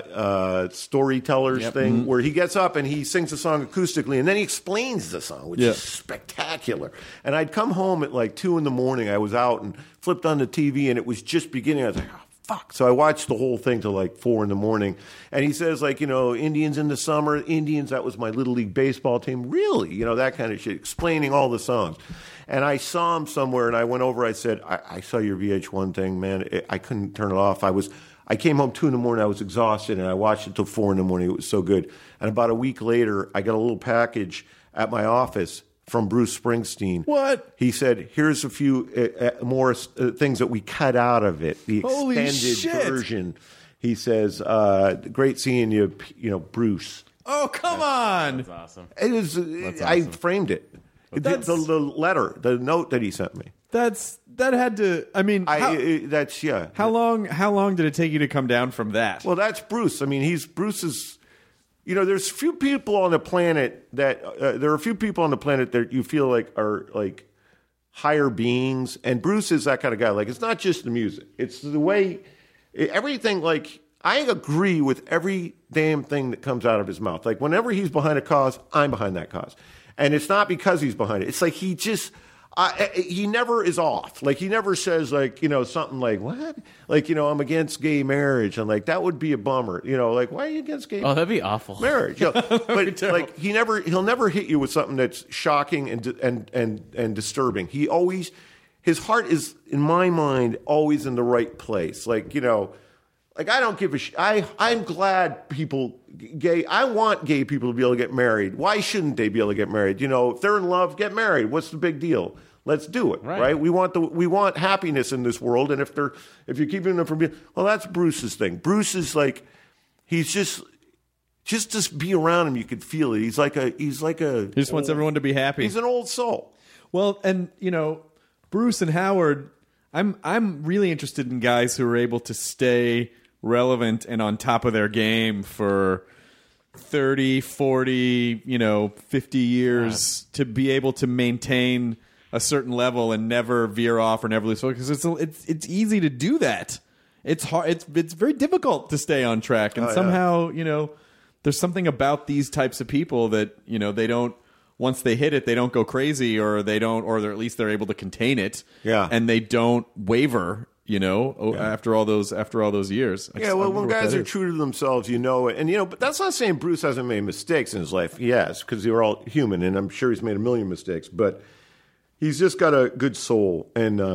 uh, Storytellers Yep. thing, Mm-hmm. where he gets up and he sings a song acoustically, and then he explains the song, which Yeah. is spectacular. And I'd come home at like two in the morning. I was out and flipped on the T V, and it was just beginning. I was like, oh, fuck. So I watched the whole thing till like four in the morning. And he says, like, you know, Indians in the summer, Indians, that was my Little League baseball team. Really? You know, that kind of shit, explaining all the songs. And I saw him somewhere, and I went over, I said, I, I saw your V H one thing, man. It, I couldn't turn it off. I was, I came home two in the morning. I was exhausted, and I watched it till four in the morning. It was so good. And about a week later, I got a little package at my office from Bruce Springsteen. What? He said, here's a few uh, uh, more uh, things that we cut out of it, the Holy extended shit. version. He says, uh, great seeing you, you know, Bruce. Oh, come on. That's awesome. It was, That's I awesome. framed it. The, That's- the, the letter, the note that he sent me. That's that had to. I mean, I, how, uh, that's, yeah. how long? How long did it take you to come down from that? Well, that's Bruce. I mean, he's Bruce's. You know, there's few people on the planet that uh, there are a few people on the planet that you feel like are like higher beings, and Bruce is that kind of guy. Like, it's not just the music; it's the way everything. Like, I agree with every damn thing that comes out of his mouth. Like, whenever he's behind a cause, I'm behind that cause, and it's not because he's behind it. It's like he just. I, I- he never is off. Like, he never says, like, you know, something like, what? Like, you know, I'm against gay marriage. And, like, that would be a bummer. You know, like, why are you against gay Oh, that'd be awful. marriage? You know, but, like, he never, he'll never hit you with something that's shocking and, and, and, and disturbing. He always, his heart is, in my mind, always in the right place. Like, you know, like, I don't give a sh- I, I'm glad people, gay, I want gay people to be able to get married. Why shouldn't they be able to get married? You know, if they're in love, get married. What's the big deal? Let's do it, Right. right? We want the we want happiness in this world, and if they're if you're keeping them from being, well, that's Bruce's thing. Bruce is like, he's just just to be around him, you could feel it. He's like a he's like a He just wants everyone to be happy. he's an old soul. Well, and you know, Bruce and Howard, I'm I'm really interested in guys who are able to stay relevant and on top of their game for thirty, forty, you know, fifty years to be able to maintain a certain level and never veer off or never lose focus. It's it's it's easy to do that. It's hard. It's it's very difficult to stay on track, and Oh, yeah. somehow you know there's something about these types of people that you know they don't. Once they hit it, they don't go crazy, or they don't, or they're, at least they're able to contain it. Yeah. and they don't waver. You know, o after all those after all those years. I Yeah, just- I well, wonder when what guys that are is. true to themselves, you know it. And, you know, but that's not saying Bruce hasn't made mistakes in his life. He has, because we're all human, and I'm sure he's made a million mistakes. But he's just got a good soul. And, uh,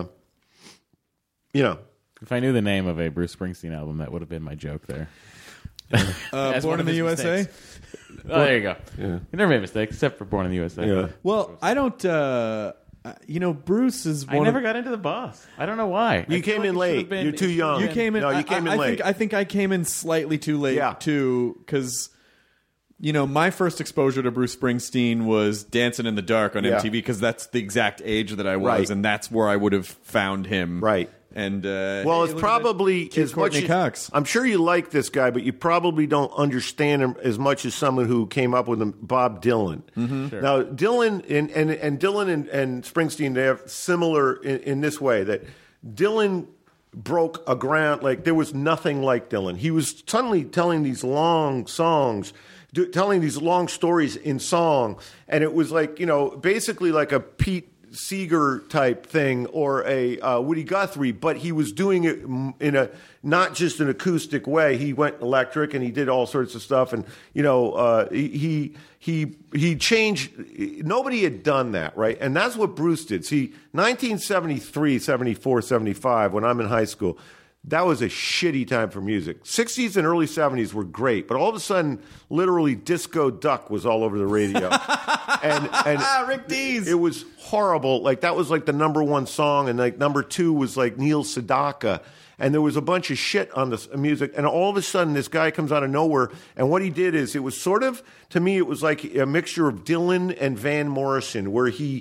you know. If I knew the name of a Bruce Springsteen album, that would have been my joke there. Uh, As Born one in of the his U S A. mistakes. Oh, there you go. Yeah. He never made mistakes except for Born in the U S A. Yeah. Well, I don't. Uh, Uh, you know, Bruce is one I never of, got into the Boss. I don't know why. You I came feel in like it late. should've been- You're too young. You came in. No, you came I, in I late. Think, I think I came in slightly too late Yeah. too, because you know my first exposure to Bruce Springsteen was Dancing in the Dark on Yeah. M T V, because that's the exact age that I was, Right. and that's where I would have found him. Right. And uh, Well, hey, it's look at probably that cute as much Courtney as, Cox. I'm sure you like this guy, but you probably don't understand him as much as someone who came up with him, Bob Dylan. Mm-hmm. Sure. Now, Dylan and and, and Dylan and, and Springsteen, they have similar in, in this way that Dylan broke a ground like there was nothing like Dylan. He was suddenly telling these long songs. Do, telling these long stories in song, and it was like, you know, basically like a Pete Seeger type thing or a uh, Woody Guthrie, but he was doing it in a not just an acoustic way. He went electric and he did all sorts of stuff, and you know, uh, he he he changed. Nobody had done that, right? And that's what Bruce did. See, nineteen seventy-three, seventy-four, seventy-five, when I'm in high school, that was a shitty time for music. sixties and early seventies were great, but all of a sudden, literally, Disco Duck was all over the radio. and and Rick Dees. It was horrible. Like, that was like the number one song, and like number two was like Neil Sedaka. And there was a bunch of shit on this music, and all of a sudden, this guy comes out of nowhere. And what he did is, it was sort of, to me, it was like a mixture of Dylan and Van Morrison, where he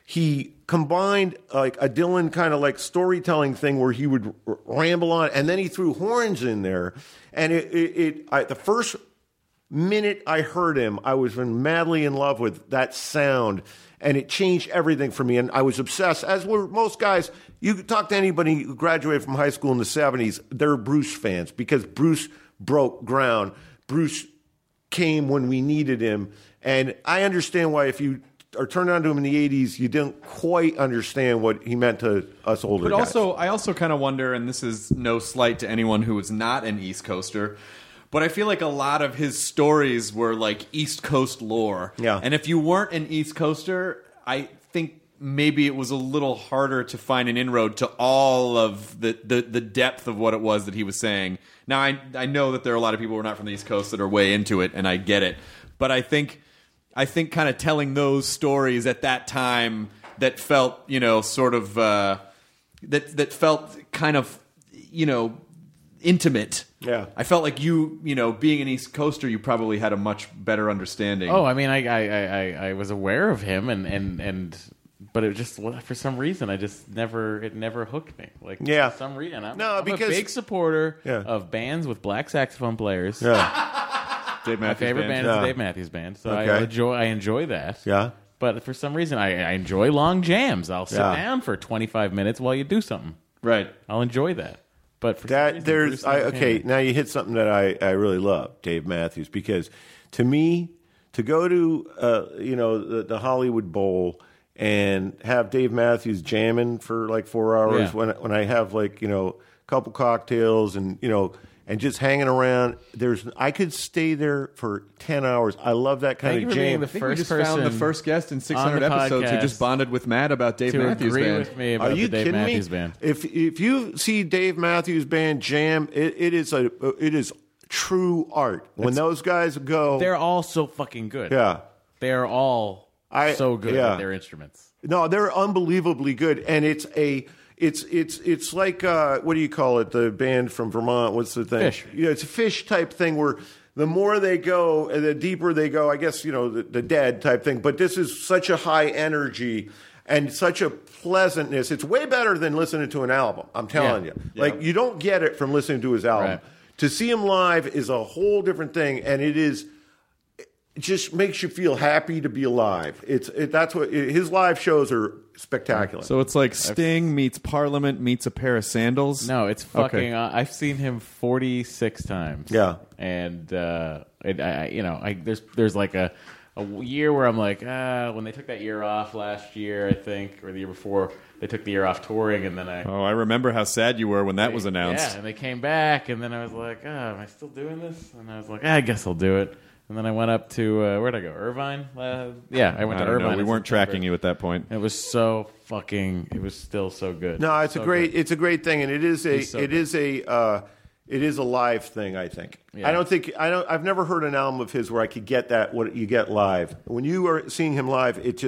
he combined like a Dylan kind of like storytelling thing where he would r- ramble on, and then he threw horns in there. And it, it, it I, the first minute I heard him, I was madly in love with that sound, and it changed everything for me. And I was obsessed, as were most guys. You could talk to anybody who graduated from high school in the seventies, they're Bruce fans because Bruce broke ground. Bruce came when we needed him. And I understand why if you are turned on to him in the eighties, you didn't quite understand what he meant to us older But guys. also, I also kind of wonder, and this is no slight to anyone who is not an East Coaster, but I feel like a lot of his stories were like East Coast lore. Yeah. And if you weren't an East Coaster, I think maybe it was a little harder to find an inroad to all of the, the, the depth of what it was that he was saying. Now, I, I know that there are a lot of people who are not from the East Coast that are way into it, and I get it. But I think... I think kind of telling those stories at that time that felt, you know, sort of uh, that that felt kind of, you know, intimate. Yeah. I felt like you, you know, being an East Coaster, you probably had a much better understanding. Oh, I mean, I I, I, I was aware of him, and, and, and but it just for some reason I just never it never hooked me. Like Yeah. for some reason, I'm, No, I'm because- a big supporter Yeah. of bands with black saxophone players. Yeah. Dave My Matthews favorite Band. band is Yeah. the Dave Matthews Band, so I Okay. enjoy I enjoy that. Yeah. But for some reason, I, I enjoy long jams. I'll sit Yeah. down for twenty-five minutes while you do something. Right. I'll enjoy that. But for some That reason, there's Bruce I, never okay. came. Now you hit something that I, I really love, Dave Matthews, because to me, to go to uh, you know the, the Hollywood Bowl and have Dave Matthews jamming for like four hours Yeah. when when I have like you know a couple cocktails and you know and just hanging around. There's I could stay there for ten hours. I love that kind Thank you of for being jam. the I think we first just found the person first guest in six on hundred the episodes who podcast just bonded with Matt about Dave to Matthews agree Band. with me about Are you the Dave kidding Matthews me? Band. If if you see Dave Matthews Band jam, it, it is a it is true art. When those guys go, They're all so fucking good. yeah. They're all I- so good yeah. at their instruments. No, they're unbelievably good, and it's a it's it's it's like uh, what do you call it? The band from Vermont. What's the thing? Fish. Yeah, it's a Fish type thing where the more they go, and the deeper they go. I guess you know the, the Dead type thing. But this is such a high energy and such a pleasantness. It's way better than listening to an album. I'm telling Yeah. you. Like you don't get it from listening to his album. Right. To see him live is a whole different thing, and it is. It just makes you feel happy to be alive. It's it, that's what his live shows are spectacular. So it's like Sting meets Parliament meets a pair of sandals. No, it's fucking. Okay. Uh, I've seen him forty-six times. Yeah. and uh, it, I, you know, I, there's there's like a, a year where I'm like, ah, when they took that year off last year, I think, or the year before, they took the year off touring, and then I. Oh, I remember how sad you were when that was announced. Yeah, and they came back, and then I was like, oh, am I still doing this? And I was like, ah, I guess I'll do it. And then I went up to uh, where'd I go? Irvine. Uh, yeah, I went I to don't know. Irvine. We in weren't September. tracking you at that point. It was so fucking. It was still so good. no, it's So a great good. it's a great thing, and it is a He's so it good. is a uh, it is a live thing. I think. Yeah. I don't think I don't. I've never heard an album of his where I could get that what you get live. When you are seeing him live, it just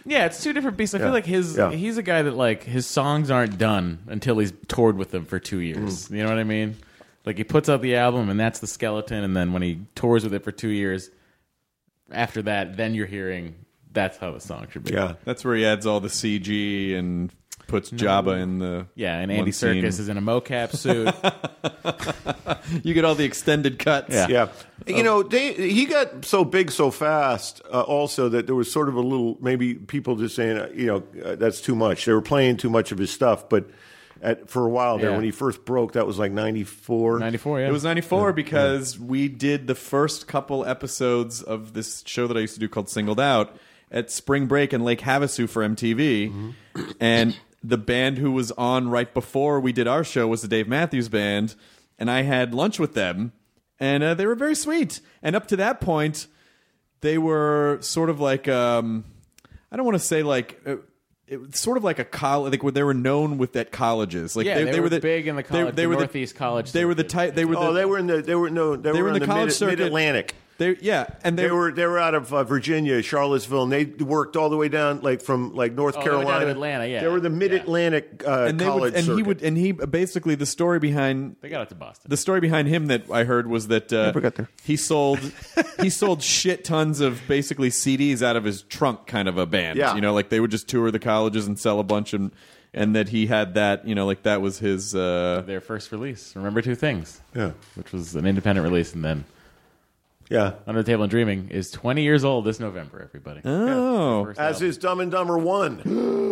Yeah, it's two different beasts. I Yeah. feel like his Yeah. he's a guy that like his songs aren't done until he's toured with them for two years. Mm. You know what I mean? Like he puts out the album and that's the skeleton, and then when he tours with it for two years, after that, then you're hearing that's how the song should be. Yeah. That's where he adds all the C G and puts Jabba in the Yeah, and one Andy scene. Serkis is in a mocap suit. You get all the extended cuts. Yeah. Yeah. You know, they, he got so big so fast uh, also that there was sort of a little, maybe people just saying, uh, you know, uh, that's too much. They were playing too much of his stuff. But at, for a while there, Yeah. when he first broke, that was like ninety-four. ninety-four, yeah. It was ninety-four because we did the first couple episodes of this show that I used to do called Singled Out at spring break in Lake Havasu for M T V. Mm-hmm. And the band who was on right before we did our show was the Dave Matthews Band. And I had lunch with them. And uh, they were very sweet. And up to that point, they were sort of like, um, I don't want to say like... Uh, it was sort of like a college, like where they were known with at colleges. Like Yeah, they were the, big in the college- the were Northeast college They were the circuit. type. They were. Oh, the, they were in the, they were, no, they, They were, were in in the the college mid, circuit. mid-Atlantic. They, yeah, and they, They were they were out of uh, Virginia, Charlottesville, and they worked all the way down, like from like North Oh, they went Carolina down to Atlanta, yeah. They were the Mid-Atlantic uh, and they college would, and he circuit. would, and he basically the story behind They got out to Boston. the story behind him that I heard was that uh, Never got there. he sold he sold shit tons of basically C Ds out of his trunk, kind of a band. Yeah. You know, like they would just tour the colleges and sell a bunch, and and that he had that. You know, like that was his. Uh, Their first release, Remember Two Things, Yeah. which was an independent release, and then Yeah. Under the Table and Dreaming is twenty years old this November, everybody. oh, First As album. is Dumb and Dumber one.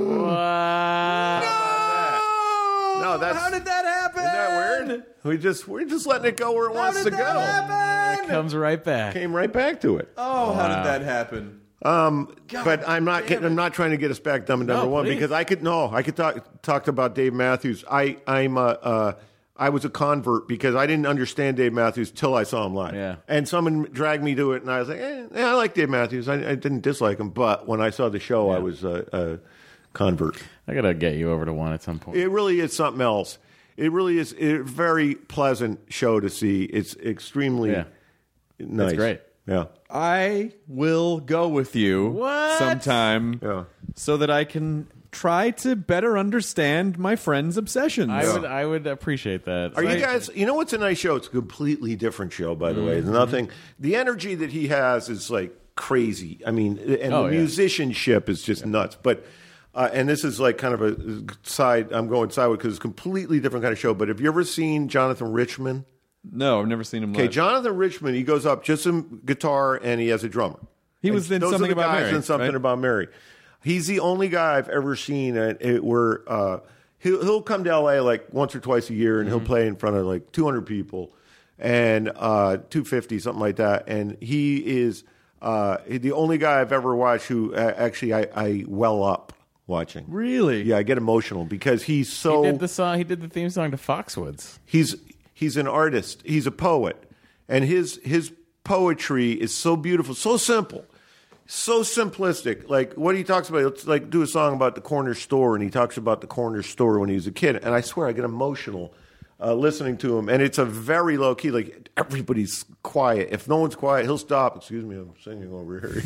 Wow. No, that's how did that happen? Isn't that weird? We just we're just letting it go where it How wants did to that go. happen? It comes right back. Came right back to it. Oh, how Wow. did that happen? Um, but I'm not. Getting, I'm not trying to get us back Dumb and Dumber No, one please. because I could no. I could talk talked about Dave Matthews. I I'm uh, uh I was a convert because I didn't understand Dave Matthews till I saw him live. Yeah. And someone dragged me to it, and I was like, eh, yeah, I like Dave Matthews. I, I didn't dislike him, but when I saw the show, I was a, a convert. I gotta get you over to one at some point. It really is something else. It really is a very pleasant show to see. It's extremely Yeah. nice. It's great. Yeah. I will go with you What? sometime Yeah. so that I can try to better understand my friend's obsessions. I would, I would appreciate that. Are you I- guys? You know what's a nice show? It's a completely different show, by the way. It's nothing. The energy that he has is like crazy. I mean, and Oh, the yeah. musicianship is just nuts. But uh, and this is like kind of a side. I'm going sideways because it's a completely different kind of show. But have you ever seen Jonathan Richman? No, I've never seen him Okay, live. Jonathan Richman. He goes up just some guitar and he has a drummer. He was And in those Something are the About guys Mary, in Something right? About Mary. He's the only guy I've ever seen uh, it, where uh, he'll he'll come to L A like once or twice a year and Mm-hmm. he'll play in front of like two hundred people and uh, two fifty something like that. And he is uh, the only guy I've ever watched who uh, actually I, I well up watching. Really? Yeah, I get emotional because he's so He did the song. He did the theme song to Foxwoods. he's he's an artist. He's a poet, and his his poetry is so beautiful, so simple, so simplistic. Like what he talks about, let's like do a song about the corner store, and he talks about the corner store when he was a kid. And I swear, I get emotional uh, listening to him. And it's a very low key. Like everybody's quiet. If no one's quiet, he'll stop. Excuse me, I'm singing over here.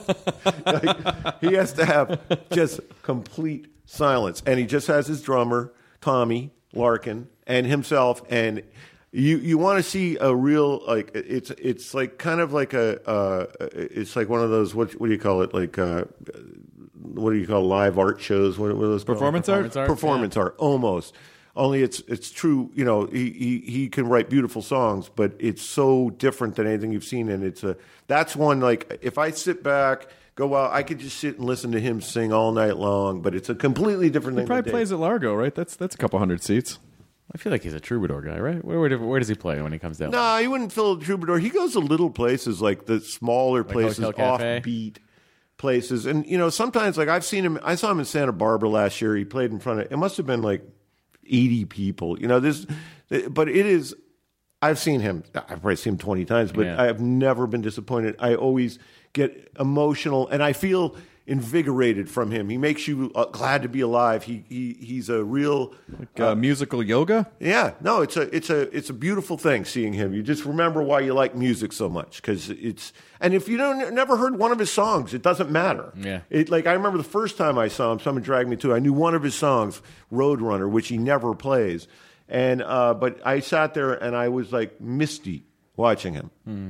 Like, he has to have just complete silence, and he just has his drummer Tommy Larkin and himself, and you you want to see a real like it's it's like kind of like a uh, it's like one of those what what do you call it like uh, what do you call live art shows what, what are those called? Performance art? Performance art, performance art almost. Only it's it's true, you know. He, he he can write beautiful songs, but it's so different than anything you've seen. And it's a that's one like if I sit back, go out, I could just sit and listen to him sing all night long. But it's a completely different He thing. probably than plays Dave. at Largo, right? That's that's a couple hundred seats. I feel like he's a troubadour guy, right? Where, where, where does he play when he comes down? No, he wouldn't fill a troubadour. He goes to little places like the smaller places, Hotel Cafe? offbeat places, and you know sometimes like I've seen him. I saw him in Santa Barbara last year. He played in front of. It must have been like eighty people. You know this, but it is. I've seen him. I've probably seen him twenty times, but Yeah. I have never been disappointed. I always get emotional, and I feel invigorated from him. He makes you uh, glad to be alive. He he he's a real like, uh, uh, musical yoga. Yeah, no, it's a it's a it's a beautiful thing seeing him. You just remember why you like music so much because it's and if you don't never heard one of his songs, it doesn't matter. Yeah, it like I remember the first time I saw him, someone dragged me to. I knew one of his songs, Roadrunner, which he never plays, and uh, but I sat there and I was like misty watching him. Hmm.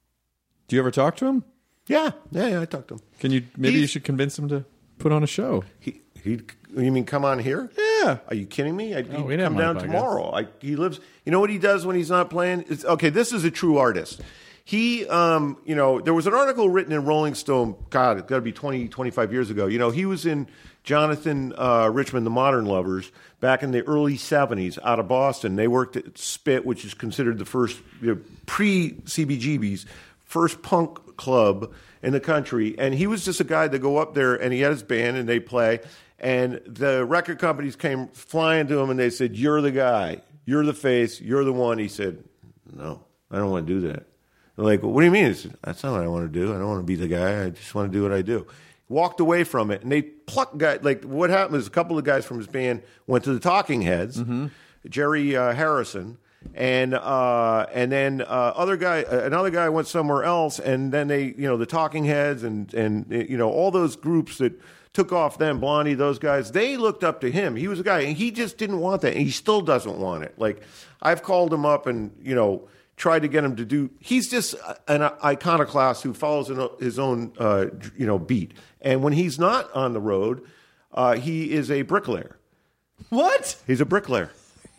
Do you ever talk to him? Yeah, yeah, yeah. I talked to him. Can you maybe He's, you should convince him to put on a show? He he. You mean come on here? Yeah. Are you kidding me? I'd oh, come down tomorrow. I, he lives. You know what he does when he's not playing? It's, okay, this is a true artist. He, um, you know, there was an article written in Rolling Stone. God, it's got to be twenty, twenty-five years ago. You know, he was in Jonathan uh, Richman, the Modern Lovers, back in the early seventies, out of Boston. They worked at Spit, which is considered the first you know, pre-C B G B's first punk club in the country, and he was just a guy that go up there and he had his band and they play, and the record companies came flying to him and they said, "You're the guy, you're the face, you're the one." He said, "No, I don't want to do that." They're like, well, "What do you mean?" He said, "That's not what I want to do. I don't want to be the guy. I just want to do what I do." Walked away from it, and they plucked guys. Like what happened is a couple of guys from his band went to the Talking Heads, mm-hmm. Jerry uh, Harrison. And uh, and then uh, other guy, another guy went somewhere else, and then they, you know, the Talking Heads and and you know all those groups that took off. Then Blondie, those guys, they looked up to him. He was a guy, and he just didn't want that, and he still doesn't want it. Like I've called him up and you know tried to get him to do. He's just an iconoclast who follows his own uh, you know beat, and when he's not on the road, uh, he is a bricklayer. What? He's a bricklayer.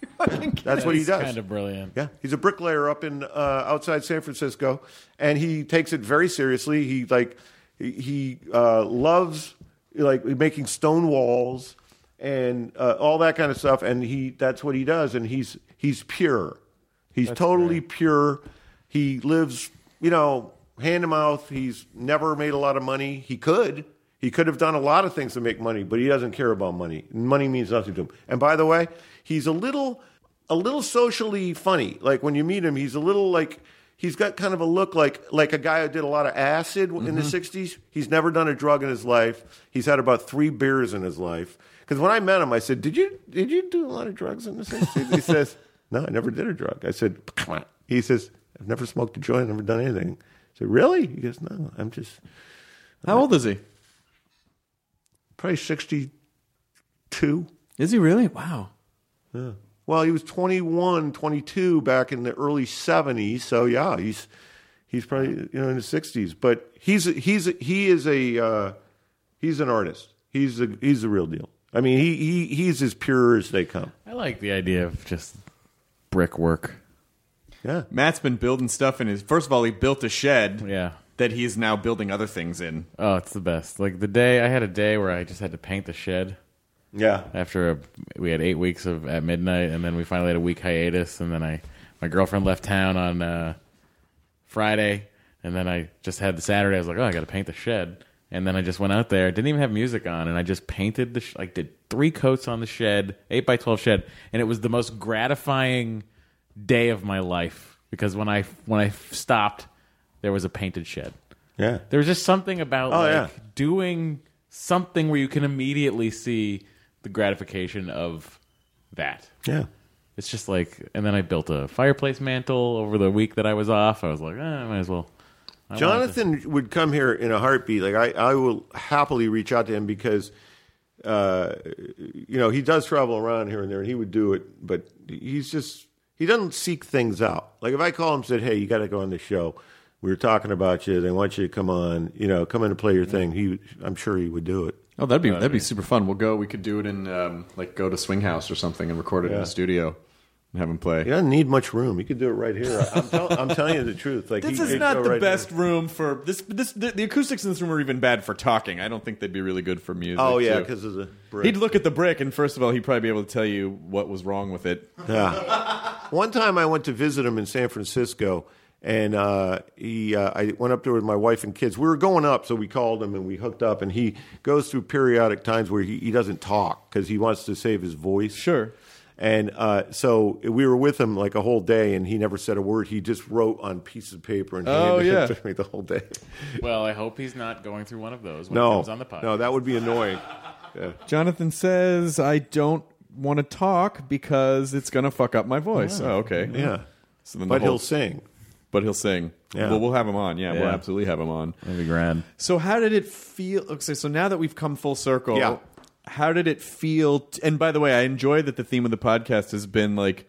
That's what he does. Kind of brilliant. Yeah, he's a bricklayer up in uh, outside San Francisco, and he takes it very seriously. He like he, he uh, loves like making stone walls and uh, all that kind of stuff. And he that's what he does. And he's he's pure. He's that's totally great. Pure. He lives, you know, hand to mouth. He's never made a lot of money. He could. He could have done a lot of things to make money, but he doesn't care about money. Money means nothing to him. And by the way, he's a little, a little socially funny. Like when you meet him, he's a little like he's got kind of a look like like a guy who did a lot of acid mm-hmm. in the sixties. He's never done a drug in his life. He's had about three beers in his life. Because when I met him, I said, "Did you did you do a lot of drugs in the sixties?" He says, "No, I never did a drug." I said, "Come on." He says, "I've never smoked a joint. Never done anything." I said, "Really?" He goes, "No, I'm just." How old is he? Probably sixty-two. Is he really? Wow. Yeah. Well, he was twenty-one, twenty-two back in the early seventies. So yeah, he's he's probably you know in his sixties. But he's he's he is a uh, he's an artist. He's a he's the real deal. I mean, he he he's as pure as they come. I like the idea of just brickwork. Yeah. Matt's been building stuff in his. First of all, he built a shed. Yeah. That he's now building other things in. Oh, it's the best. Like the day I had a day where I just had to paint the shed. Yeah. After a, we had eight weeks of at midnight, and then we finally had a week hiatus, and then I my girlfriend left town on uh, Friday, and then I just had the Saturday. I was like, oh, I got to paint the shed, and then I just went out there, didn't even have music on, and I just painted the sh- like did three coats on the shed, eight by twelve shed, and it was the most gratifying day of my life because when I when I stopped. There was a painted shed. Yeah. There was just something about oh, like yeah. doing something where you can immediately see the gratification of that. Yeah. It's just like, and then I built a fireplace mantle over the week that I was off. I was like, eh, I might as well. I Jonathan to... would come here in a heartbeat. Like I, I will happily reach out to him because, uh, you know, he does travel around here and there and he would do it, but he's just, he doesn't seek things out. Like if I call him and said, hey, you got to go on the show. We were talking about you. They want you to come on. You know, come in and play your thing. He, I'm sure he would do it. Oh, that'd be that'd be super fun. We'll go. We could do it in um, like go to Swing House or something and record it yeah. in the studio and have him play. He doesn't need much room. He could do it right here. I'm, tell, I'm telling you the truth. Like this he, is not the right best here. room for this. This the, the acoustics in this room are even bad for talking. I don't think they'd be really good for music. Oh yeah, because of the brick. He'd look at the brick and first of all, he'd probably be able to tell you what was wrong with it. Yeah. One time I went to visit him in San Francisco. And uh, he, uh, I went up there with my wife and kids. We were going up, so we called him and we hooked up. And he goes through periodic times where he, he doesn't talk because he wants to save his voice. Sure. And uh, so we were with him like a whole day, and he never said a word. He just wrote on pieces of paper and Oh, handed yeah. it to me the whole day. Well, I hope he's not going through one of those when no, he comes on the podcast. no, that would be annoying. Yeah. Jonathan says, I don't want to talk because it's going to fuck up my voice. Oh, okay. Yeah. So then the But whole- he'll sing. But he'll sing. Yeah. Well, we'll have him on. Yeah, we'll Yeah. absolutely have him on. That'd be grand. So how did it feel? Okay, so now that we've come full circle, Yeah. how did it feel? T- and by the way, I enjoy that the theme of the podcast has been like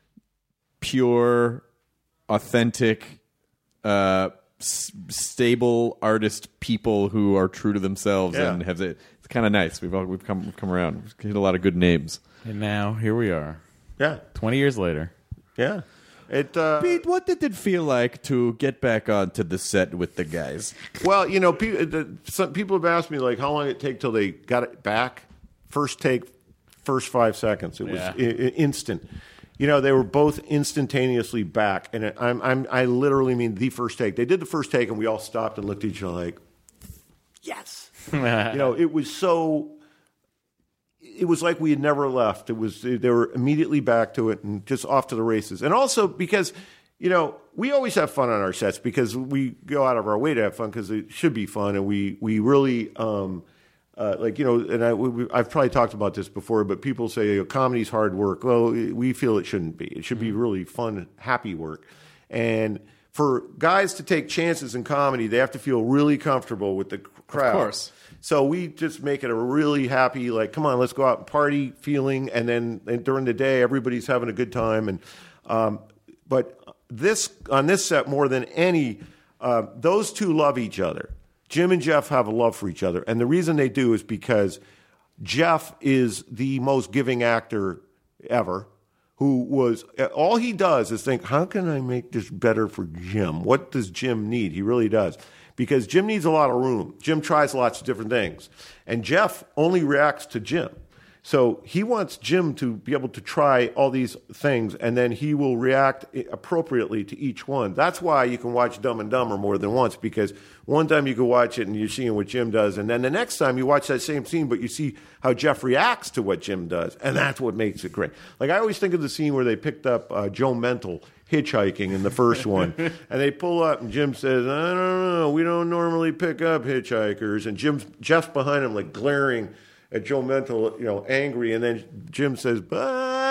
pure, authentic, uh, s- stable artist people who are true to themselves Yeah. and have it. It's kind of nice. We've all, we've come we've come around. We've hit a lot of good names. And now here we are, Yeah. twenty years later. Yeah. It. Uh, Pete, what did it feel like to get back onto the set with the guys? Well, you know, pe- the, some people have asked me like how long it take till they got it back. First take, first five seconds. It was Yeah. I- I- instant. You know, they were both instantaneously back, and it, I'm, I'm, I literally mean the first take. They did the first take, and we all stopped and looked at each other like, yes. You know, it was so. It was like we had never left. It was they were immediately back to it and just off to the races. And also because, you know, we always have fun on our sets because we go out of our way to have fun because it should be fun, and we we really um, uh, like you know. And I we, I've probably talked about this before, but people say you know, comedy's hard work. Well, we feel it shouldn't be. It should be really fun, happy work, and. For guys to take chances in comedy, they have to feel really comfortable with the crowd. Of course. So we just make it a really happy, like, come on, let's go out and party feeling. And then and during the day, everybody's having a good time. And um, but this on this set more than any, uh, those two love each other. Jim and Jeff have a love for each other, and the reason they do is because Jeff is the most giving actor ever. Who was all he does is think, how can I make this better for Jim? What does Jim need? He really does. Because Jim needs a lot of room. Jim tries lots of different things. And Jeff only reacts to Jim. So he wants Jim to be able to try all these things, and then he will react appropriately to each one. That's why you can watch Dumb and Dumber more than once, because one time you can watch it and you're seeing what Jim does, and then the next time you watch that same scene, but you see how Jeff reacts to what Jim does, and that's what makes it great. Like I always think of the scene where they picked up uh, Joe Mental hitchhiking in the first one, and they pull up, and Jim says, I don't know, we don't normally pick up hitchhikers, and Jim's, Jeff's behind him like glaring at Joe Mental, you know, angry, and then Jim says, but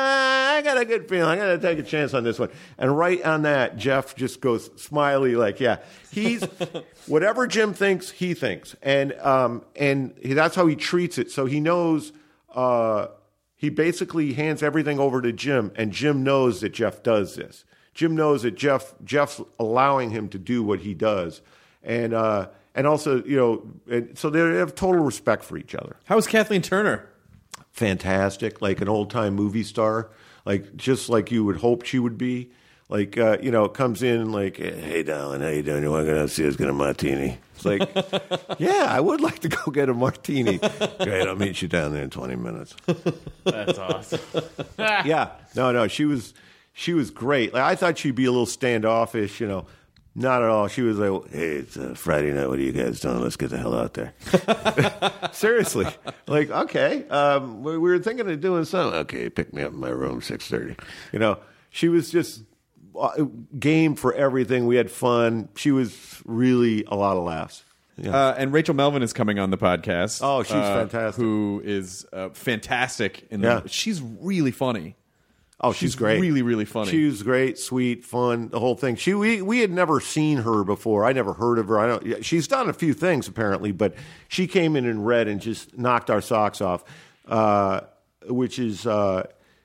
I got a good feeling. I got to take a chance on this one. And right on that, Jeff just goes smiley, like, yeah, he's whatever Jim thinks, he thinks, and um, and he, that's how he treats it. So he knows. Uh, he basically hands everything over to Jim, and Jim knows that Jeff does this. Jim knows that Jeff Jeff's allowing him to do what he does, and. Uh, And also, you know, and so they have total respect for each other. How was Kathleen Turner? Fantastic, like an old-time movie star, like just like you would hope she would be. Like, uh, you know, comes in like, hey, darling, how you doing? You want to go downstairs, get a martini? It's like, yeah, I would like to go get a martini. Great, I'll meet you down there in twenty minutes. That's awesome. Yeah, no, no, she was, she was great. Like, I thought she'd be a little standoffish, you know. Not at all. She was like, hey, it's uh, Friday night. What are you guys doing? Let's get the hell out there. Seriously. Like, okay. Um, we we were thinking of doing something. Okay, pick me up in my room, six thirty. You know, she was just uh, game for everything. We had fun. She was really a lot of laughs. Yeah. Uh, and Rachel Melvin is coming on the podcast. Oh, she's uh, fantastic. Who is uh, fantastic. In Yeah. the, she's really funny. Oh, she's, she's great. Really, really funny. She was great, sweet, fun, the whole thing. She we we had never seen her before. I never heard of her. I don't. yeah, She's done a few things apparently, but she came in and read and just knocked our socks off, uh, which is uh,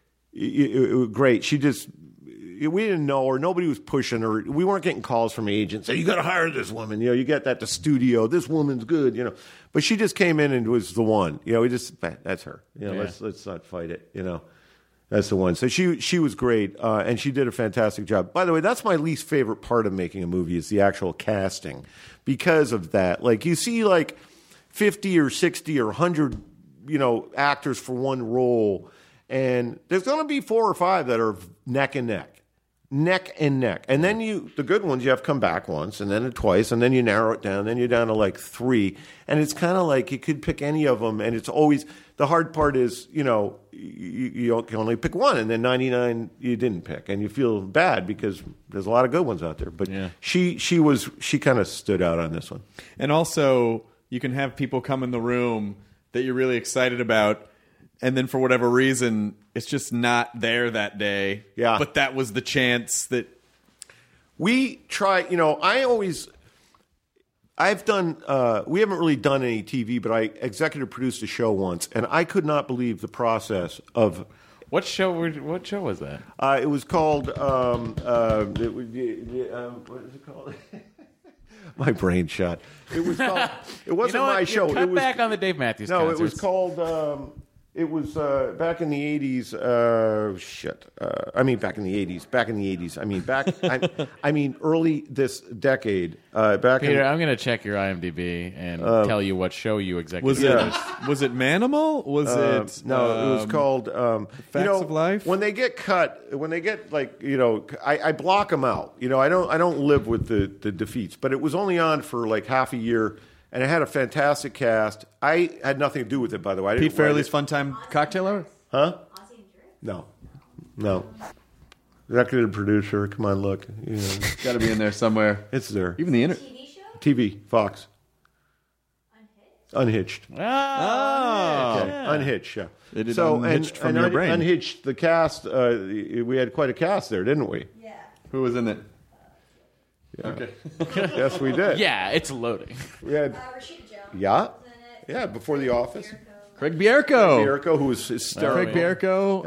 it, it, it, great. She just we didn't know her. Nobody was pushing her. We weren't getting calls from agents. Say, you got to hire this woman. You know, you get that the studio. This woman's good. You know, but she just came in and was the one. You know, we just that's her. You know, Yeah. let's let's not fight it. You know. That's the one. So she she was great, uh, and she did a fantastic job. By the way, that's my least favorite part of making a movie is the actual casting, because of that. Like you see, like fifty or sixty or hundred, you know, actors for one role, and there's going to be four or five that are neck and neck, neck and neck, and then you the good ones you have come back once, and then twice, and then you narrow it down, then you're down to like three, and it's kind of like you could pick any of them, and it's always the hard part is, you know, you, you can only pick one, and then ninety-nine you didn't pick, and you feel bad because there's a lot of good ones out there. But Yeah. she she was she kind of stood out on this one. And also, you can have people come in the room that you're really excited about, and then for whatever reason, it's just not there that day. Yeah. But that was the chance that... We try, you know, I always, I've done, uh, we haven't really done any T V, but I executive produced a show once, and I could not believe the process of... What show? Were, what show was that? Uh, it was called, um, uh, it, was- uh, what is it called? My brain shot. It was called, it wasn't you know my what? show. You cut it was, back on the Dave Matthews No, concerts. it was called, um, it was uh, back in the eighties, uh, shit. Uh, I mean, back in the eighties, back in the eighties. I mean, back, I, I mean, early this decade. Uh, back Peter, in, I'm going to check your IMDb and Uh, tell you what show you executive Was it produced. was it Manimal? Was Uh, it... no, it was um, called um, Facts you know, of Life? When they get cut, when they get like you know, I, I block them out. You know, I don't I don't live with the, the defeats. But it was only on for like half a year, and it had a fantastic cast. I had nothing to do with it, by the way. I Pete didn't write Fairley's it. Fun Time Cocktail Hour? Huh? No, no. Executive producer. Come on, look. You know, Got to be in there somewhere. it's there. Even the inter... T V, Fox. Unhitched. Oh. Okay. Unhitched, yeah. They did so, Unhitched and, from and your un- brain. Unhitched, the cast, uh, we had quite a cast there, didn't we? Who was in it? Yeah. Okay. Yes, we did. Yeah, it's loading. We had, yeah. Yeah, before The Office. Craig Bierko. Bierko, who was hysterical. Craig Bierko.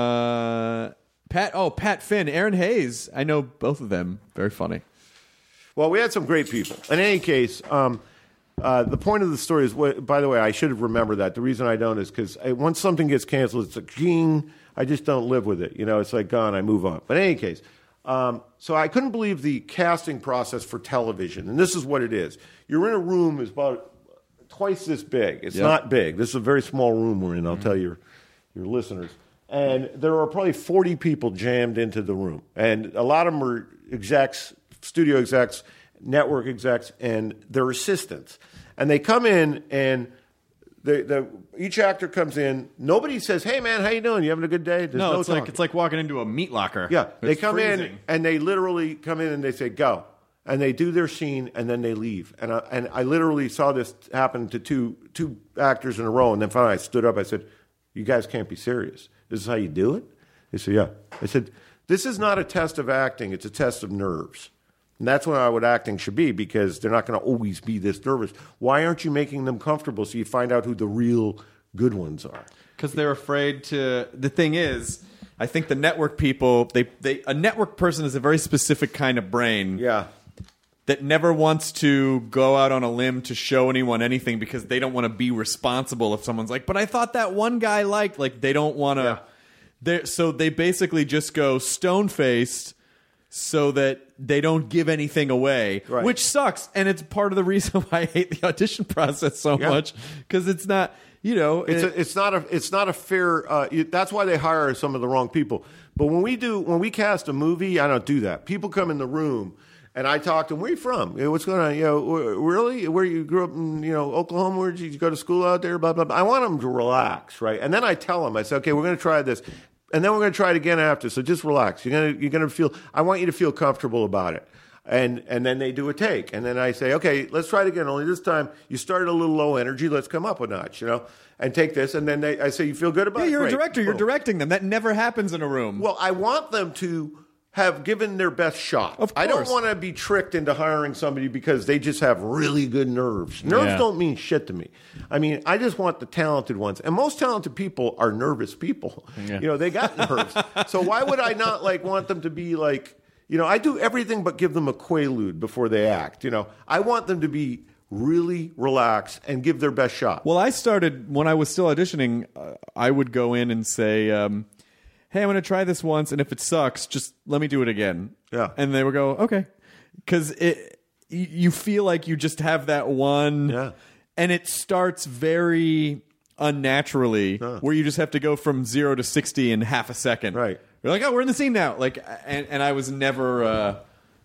Uh, Pat. Oh, Pat Finn. Aaron Hayes. I know both of them. Very funny. Well, we had some great people. In any case, um, uh, the point of the story is, what, by the way, I should have remembered that. The reason I don't is because once something gets canceled, it's like, ging, I just don't live with it. You know, it's like gone, I move on. But in any case, um, so I couldn't believe the casting process for television. And this is what it is. You're in a room that's about twice this big. It's Yep. not big. This is a very small room we're in, I'll tell your, your listeners. And there are probably forty people jammed into the room. And a lot of them are execs, studio execs, network execs, and their assistants. And they come in, and they, the, each actor comes in. Nobody says, "Hey, man, how you doing? You having a good day?" There's No, no it's like talking. it's like walking into a meat locker. Yeah, they It's come in, freezing. and they literally come in, and they say, "Go." And they do their scene, and then they leave. And I, and I literally saw this happen to two two actors in a row. And then finally I stood up. I said, "You guys can't be serious. This is how you do it?" They said, "Yeah." I said, "This is not a test of acting. It's a test of nerves." And that's what, what acting should be, because they're not going to always be this nervous. Why aren't you making them comfortable so you find out who the real good ones are? Because they're afraid to. The thing is, I think the network people, they, they a network person is a very specific kind of brain. Yeah. That never wants to go out on a limb to show anyone anything because they don't want to be responsible if someone's like, but I thought that one guy liked, like they don't want to. Yeah. They're So they basically just go stone faced so that they don't give anything away, Right. which sucks. And it's part of the reason why I hate the audition process so Yeah. much, because it's not, you know, It's it- a, it's not a it's not a fair. Uh, you, that's why they hire some of the wrong people. But when we do when we cast a movie, I don't do that. People come in the room. And I talk to them, where are you from? You know, what's going on? You know, wh- really? Where you grew up in, you know, Oklahoma? Where did you go to school out there? Blah, blah, blah. I want them to relax, right? And then I tell them, I say, okay, we're going to try this. And then we're going to try it again after. So just relax. You're going to, you're going to feel, I want you to feel comfortable about it. And, and then they do a take. And then I say, okay, let's try it again. Only this time you started a little low energy. Let's come up a notch, you know, and take this. And then they, I say, you feel good about yeah, it? you're Great. a director. You're Boom. directing them. That never happens in a room. Well, I want them to have given their best shot. Of I don't course. want to be tricked into hiring somebody because they just have really good nerves. Nerves Yeah. don't mean shit to me. I mean, I just want the talented ones. And most talented people are nervous people. Yeah. You know, they got nerves. So why would I not like want them to be like, you know, I do everything but give them a quaalude before they act. You know, I want them to be really relaxed and give their best shot. Well, I started when I was still auditioning. Uh, I would go in and say, um, "Hey, I'm going to try this once, and if it sucks, just let me do it again." Yeah. And they would go, "Okay," because it you you feel like you just have that one, Yeah. and it starts very unnaturally, where you just have to go from zero to sixty in half a second. Right. You're like, "Oh, we're in the scene now." Like, and and I was never. Uh,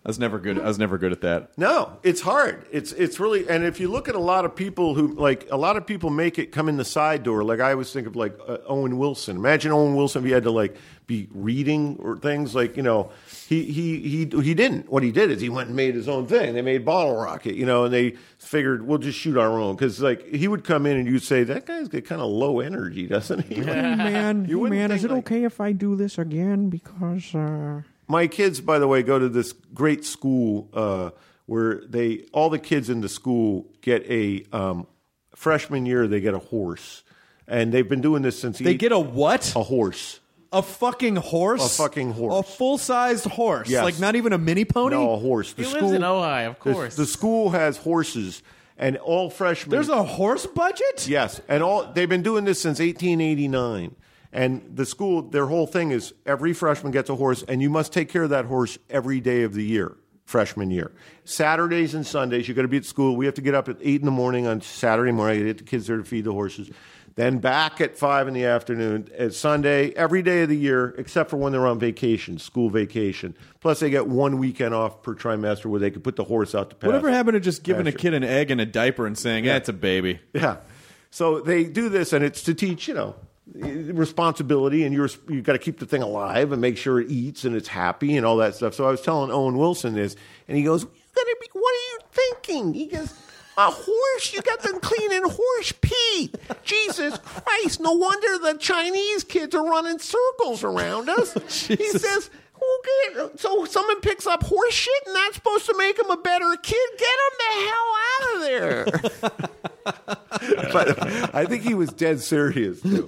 I was never good. I was never good at that. No, it's hard. It's it's really, and if you look at a lot of people who like a lot of people make it come in the side door. Like I always think of like uh, Owen Wilson. Imagine Owen Wilson if he had to like be reading or things like you know he he he he didn't. What he did is he went and made his own thing. They made Bottle Rocket, you know, and they figured we'll just shoot our own because like he would come in and you'd say that guy's got kind of low energy, doesn't he? Hey man, You hey, wouldn't man, is think, it like- okay if I do this again? Because uh, My kids, by the way, go to this great school uh, where they all the kids in the school get a um, freshman year. They get a horse, and they've been doing this since They eight- get a what? a horse. A fucking horse? A fucking horse. A full-sized horse? Yes. Like not even a mini pony? No, a horse. The He lives in Ojai, of the- course. The, school has horses, and all freshmen. There's a horse budget? Yes, and all they've been doing this since eighteen eighty-nine. And the school, their whole thing is every freshman gets a horse, and you must take care of that horse every day of the year, freshman year. Saturdays and Sundays, you're going to be at school. We have to get up at eight in the morning on Saturday morning, get the kids there to feed the horses. Then back at five in the afternoon at Sunday, every day of the year, except for when they're on vacation, school vacation. Plus, they get one weekend off per trimester where they could put the horse out to pasture. Whatever happened to just giving a pasture. kid an egg and a diaper and saying, yeah, it's a baby? Yeah. So they do this, and it's to teach, you know, responsibility, and you're you've got to keep the thing alive and make sure it eats and it's happy and all that stuff. So I was telling Owen Wilson this, and he goes, "You gotta be. What are you thinking?" He goes, "A horse? You got them cleaning horse pee. Jesus Christ! No wonder the Chinese kids are running circles around us." He says. Okay, so someone picks up horse shit and that's supposed to make him a better kid? Get him the hell out of there. But I think he was dead serious, too.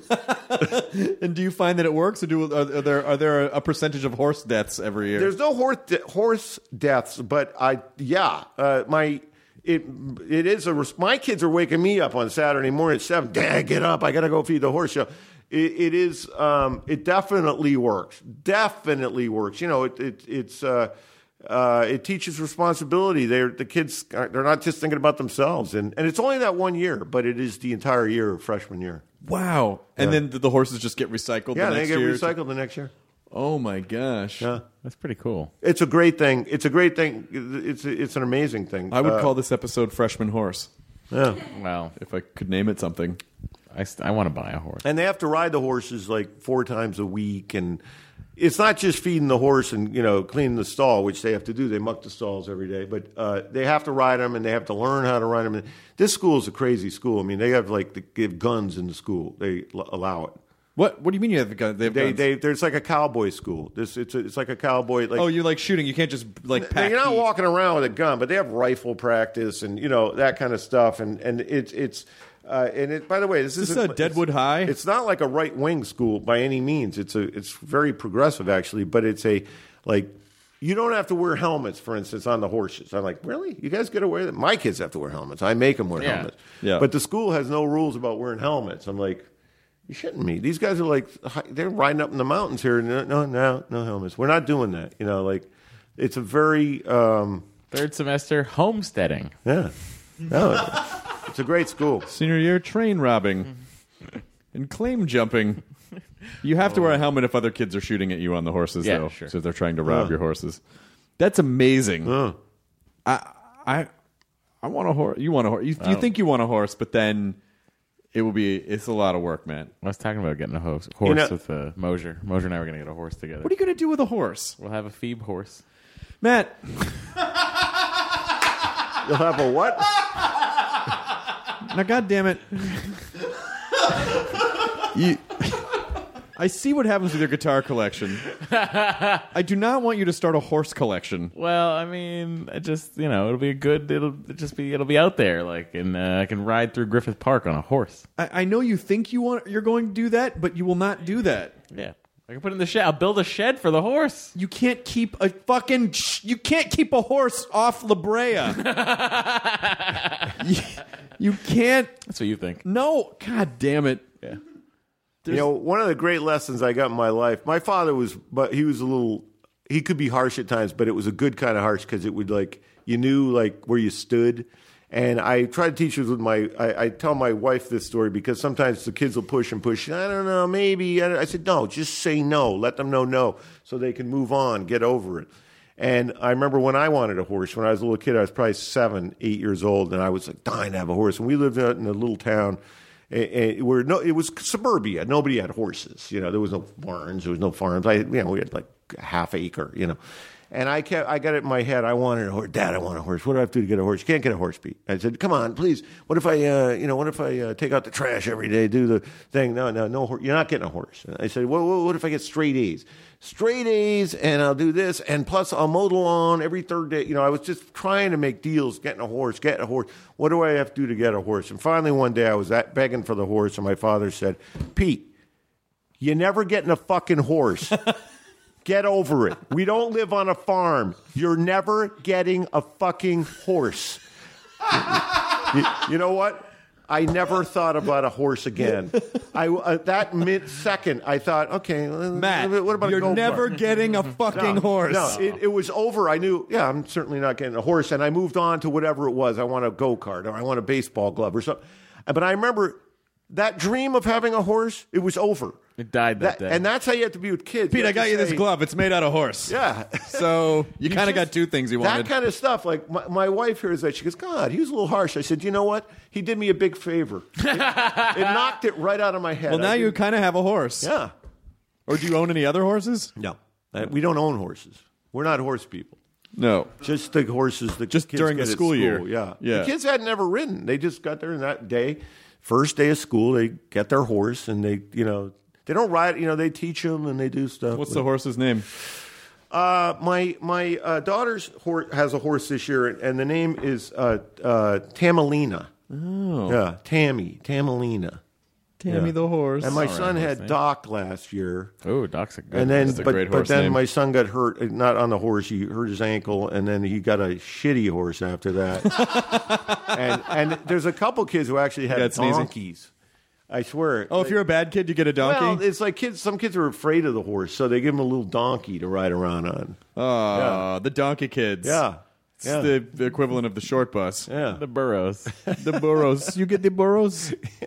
And do you find that it works? Or do, are, are there are there a percentage of horse deaths every year? There's no horse, de- horse deaths, but I, yeah, uh, my... It it is a res- my kids are waking me up on Saturday morning at seven. Dad, get up! I gotta go feed the horse. You know, it, it is um, it definitely works. Definitely works. You know, it, it it's uh, uh, it teaches responsibility. They're the kids. Are, they're not just thinking about themselves, and and it's only that one year, but it is the entire year of freshman year. Wow! And Yeah. then the, the horses just get recycled. Yeah, the they next get year. recycled the next year. Oh my gosh! Yeah. That's pretty cool. It's a great thing. It's a great thing. It's it's an amazing thing. I would Uh, call this episode "Freshman Horse." Yeah. Well, if I could name it something. I, st- I want to buy a horse. And they have to ride the horses like four times a week, and it's not just feeding the horse and you know cleaning the stall, which they have to do. They muck the stalls every day, but uh, they have to ride them, and they have to learn how to ride them. And this school is a crazy school. I mean, they have like they give guns in the school. They l- allow it. What What do you mean you have the gun? They have They, guns? they, there's like a cowboy school. This it's a, it's like a cowboy. Like, oh, you're like shooting. You can't just like pack. you're not heat. walking around with a gun, but they have rifle practice and you know that kind of stuff. And and it's it's uh, and it. By the way, this Is is this a Deadwood High? It's not like a right wing school by any means. It's a it's very progressive actually, but it's a like you don't have to wear helmets, for instance, on the horses. I'm like, really? You guys get away with it? My kids have to wear helmets. I make them wear Yeah. helmets. Yeah. But the school has no rules about wearing helmets. I'm like. You're shitting me. These guys are like, they're riding up in the mountains here. No, no, no, no helmets. We're not doing that. You know, like, it's a very, um, Third semester homesteading. yeah. No, it's a great school. Senior year train robbing and claim jumping. You have to wear a helmet if other kids are shooting at you on the horses, Yeah, though. sure. So if they're trying to rob Uh. your horses. That's amazing. Uh. I, I, I want a horse. You want a horse. You, you think you want a horse, but then it will be. It's a lot of work, man. I was talking about getting a horse, horse You know- with uh, Mosier. Mosier and I were going to get a horse together. What are you going to do with a horse, We'll have a Phoebe horse. Matt? You'll have a what? Now, God damn it! you, I see what happens with your guitar collection. I do not want you to start a horse collection. Well, I mean, I just you know, it'll be a good. It'll just be. It'll be out there, like, and uh, I can ride through Griffith Park on a horse. I, I know you think you want. You're going to do that, but you will not do that. Yeah, I can put it in the shed. I'll build a shed for the horse. You can't keep a fucking. Sh- you can't keep a horse off La Brea. you, you can't. That's what you think. No, God damn it. Yeah. You know, one of the great lessons I got in my life, my father was, but he was a little, he could be harsh at times, but it was a good kind of harsh because it would like, you knew like where you stood. And I try to teach this with my, I, I tell my wife this story because sometimes the kids will push and push. I don't know, maybe. I, I said, no, just say no. Let them know no so they can move on, get over it. And I remember when I wanted a horse, when I was a little kid, I was probably seven, eight years old, and I was like dying to have a horse. And we lived out in a little town and where no, it was suburbia. Nobody had horses. You know, there was no barns, there was no farms. I, you know, we had like a half acre. You know, and I kept, I got it in my head. I wanted a horse. Dad, I want a horse. What do I have to do to get a horse? You can't get a horse, Pete. I said, come on, please. What if I, uh, you know, what if I uh, take out the trash every day, do the thing? No, no, no. You're not getting a horse. And I said, well, what if I get straight A's? Straight A's, and I'll do this, and plus I'll mow the lawn every third day. You know, I was just trying to make deals, getting a horse, getting a horse. What do I have to do to get a horse? And finally one day I was at, begging for the horse, and my father said, Pete, you're never getting a fucking horse. Get over it. We don't live on a farm. You're never getting a fucking horse. you, you know what? I never thought about a horse again. I uh, that mid second, I thought, okay, Matt, what about you're a go never getting a fucking no, horse. No, it, it was over. I knew, yeah, I'm certainly not getting a horse, and I moved on to whatever it was. I want a go kart, or I want a baseball glove, or something. But I remember that dream of having a horse. It was over. It died that, that day. And that's how you have to be with kids. Pete, You I have got to you this say- glove. It's made out of horse. Yeah. So you, kind of got two things you wanted. That kind of stuff. Like my, my wife hears that. She goes, God, he was a little harsh. I said, you know what? He did me a big favor. It, it knocked it right out of my head. Well, now I you didn't- kind of have a horse. Yeah. Or do you own any other horses? No. Uh, we don't own horses. We're not horse people. No. Just the horses that Just kids during get the at school year. Yeah. Yeah. The kids had never ridden. They just got there in that day. First day of school, they get their horse and they, you know, they don't ride, you know, they teach them and they do stuff. What's the horse's name? Uh, my my uh, daughter's horse has a horse this year, and the name is uh, uh, Tamalina. Oh. Yeah, Tammy, Tamalina. Tammy Yeah. the horse. And my All right, son horse had name. Doc last year. Oh, Doc's a good. And then, That's a but, great but horse then name. my son got hurt, uh, not on the horse. He hurt his ankle, and then he got a shitty horse after that. and and there's a couple kids who actually had got sneezy? donkeys. I swear. Oh, if you're a bad kid, you get a donkey? Well, it's like kids. Some kids are afraid of the horse, so they give them a little donkey to ride around on. Oh, Yeah. the donkey kids. Yeah, It's yeah. the, the equivalent of the short bus. yeah. the burros. The burros. You get the burros?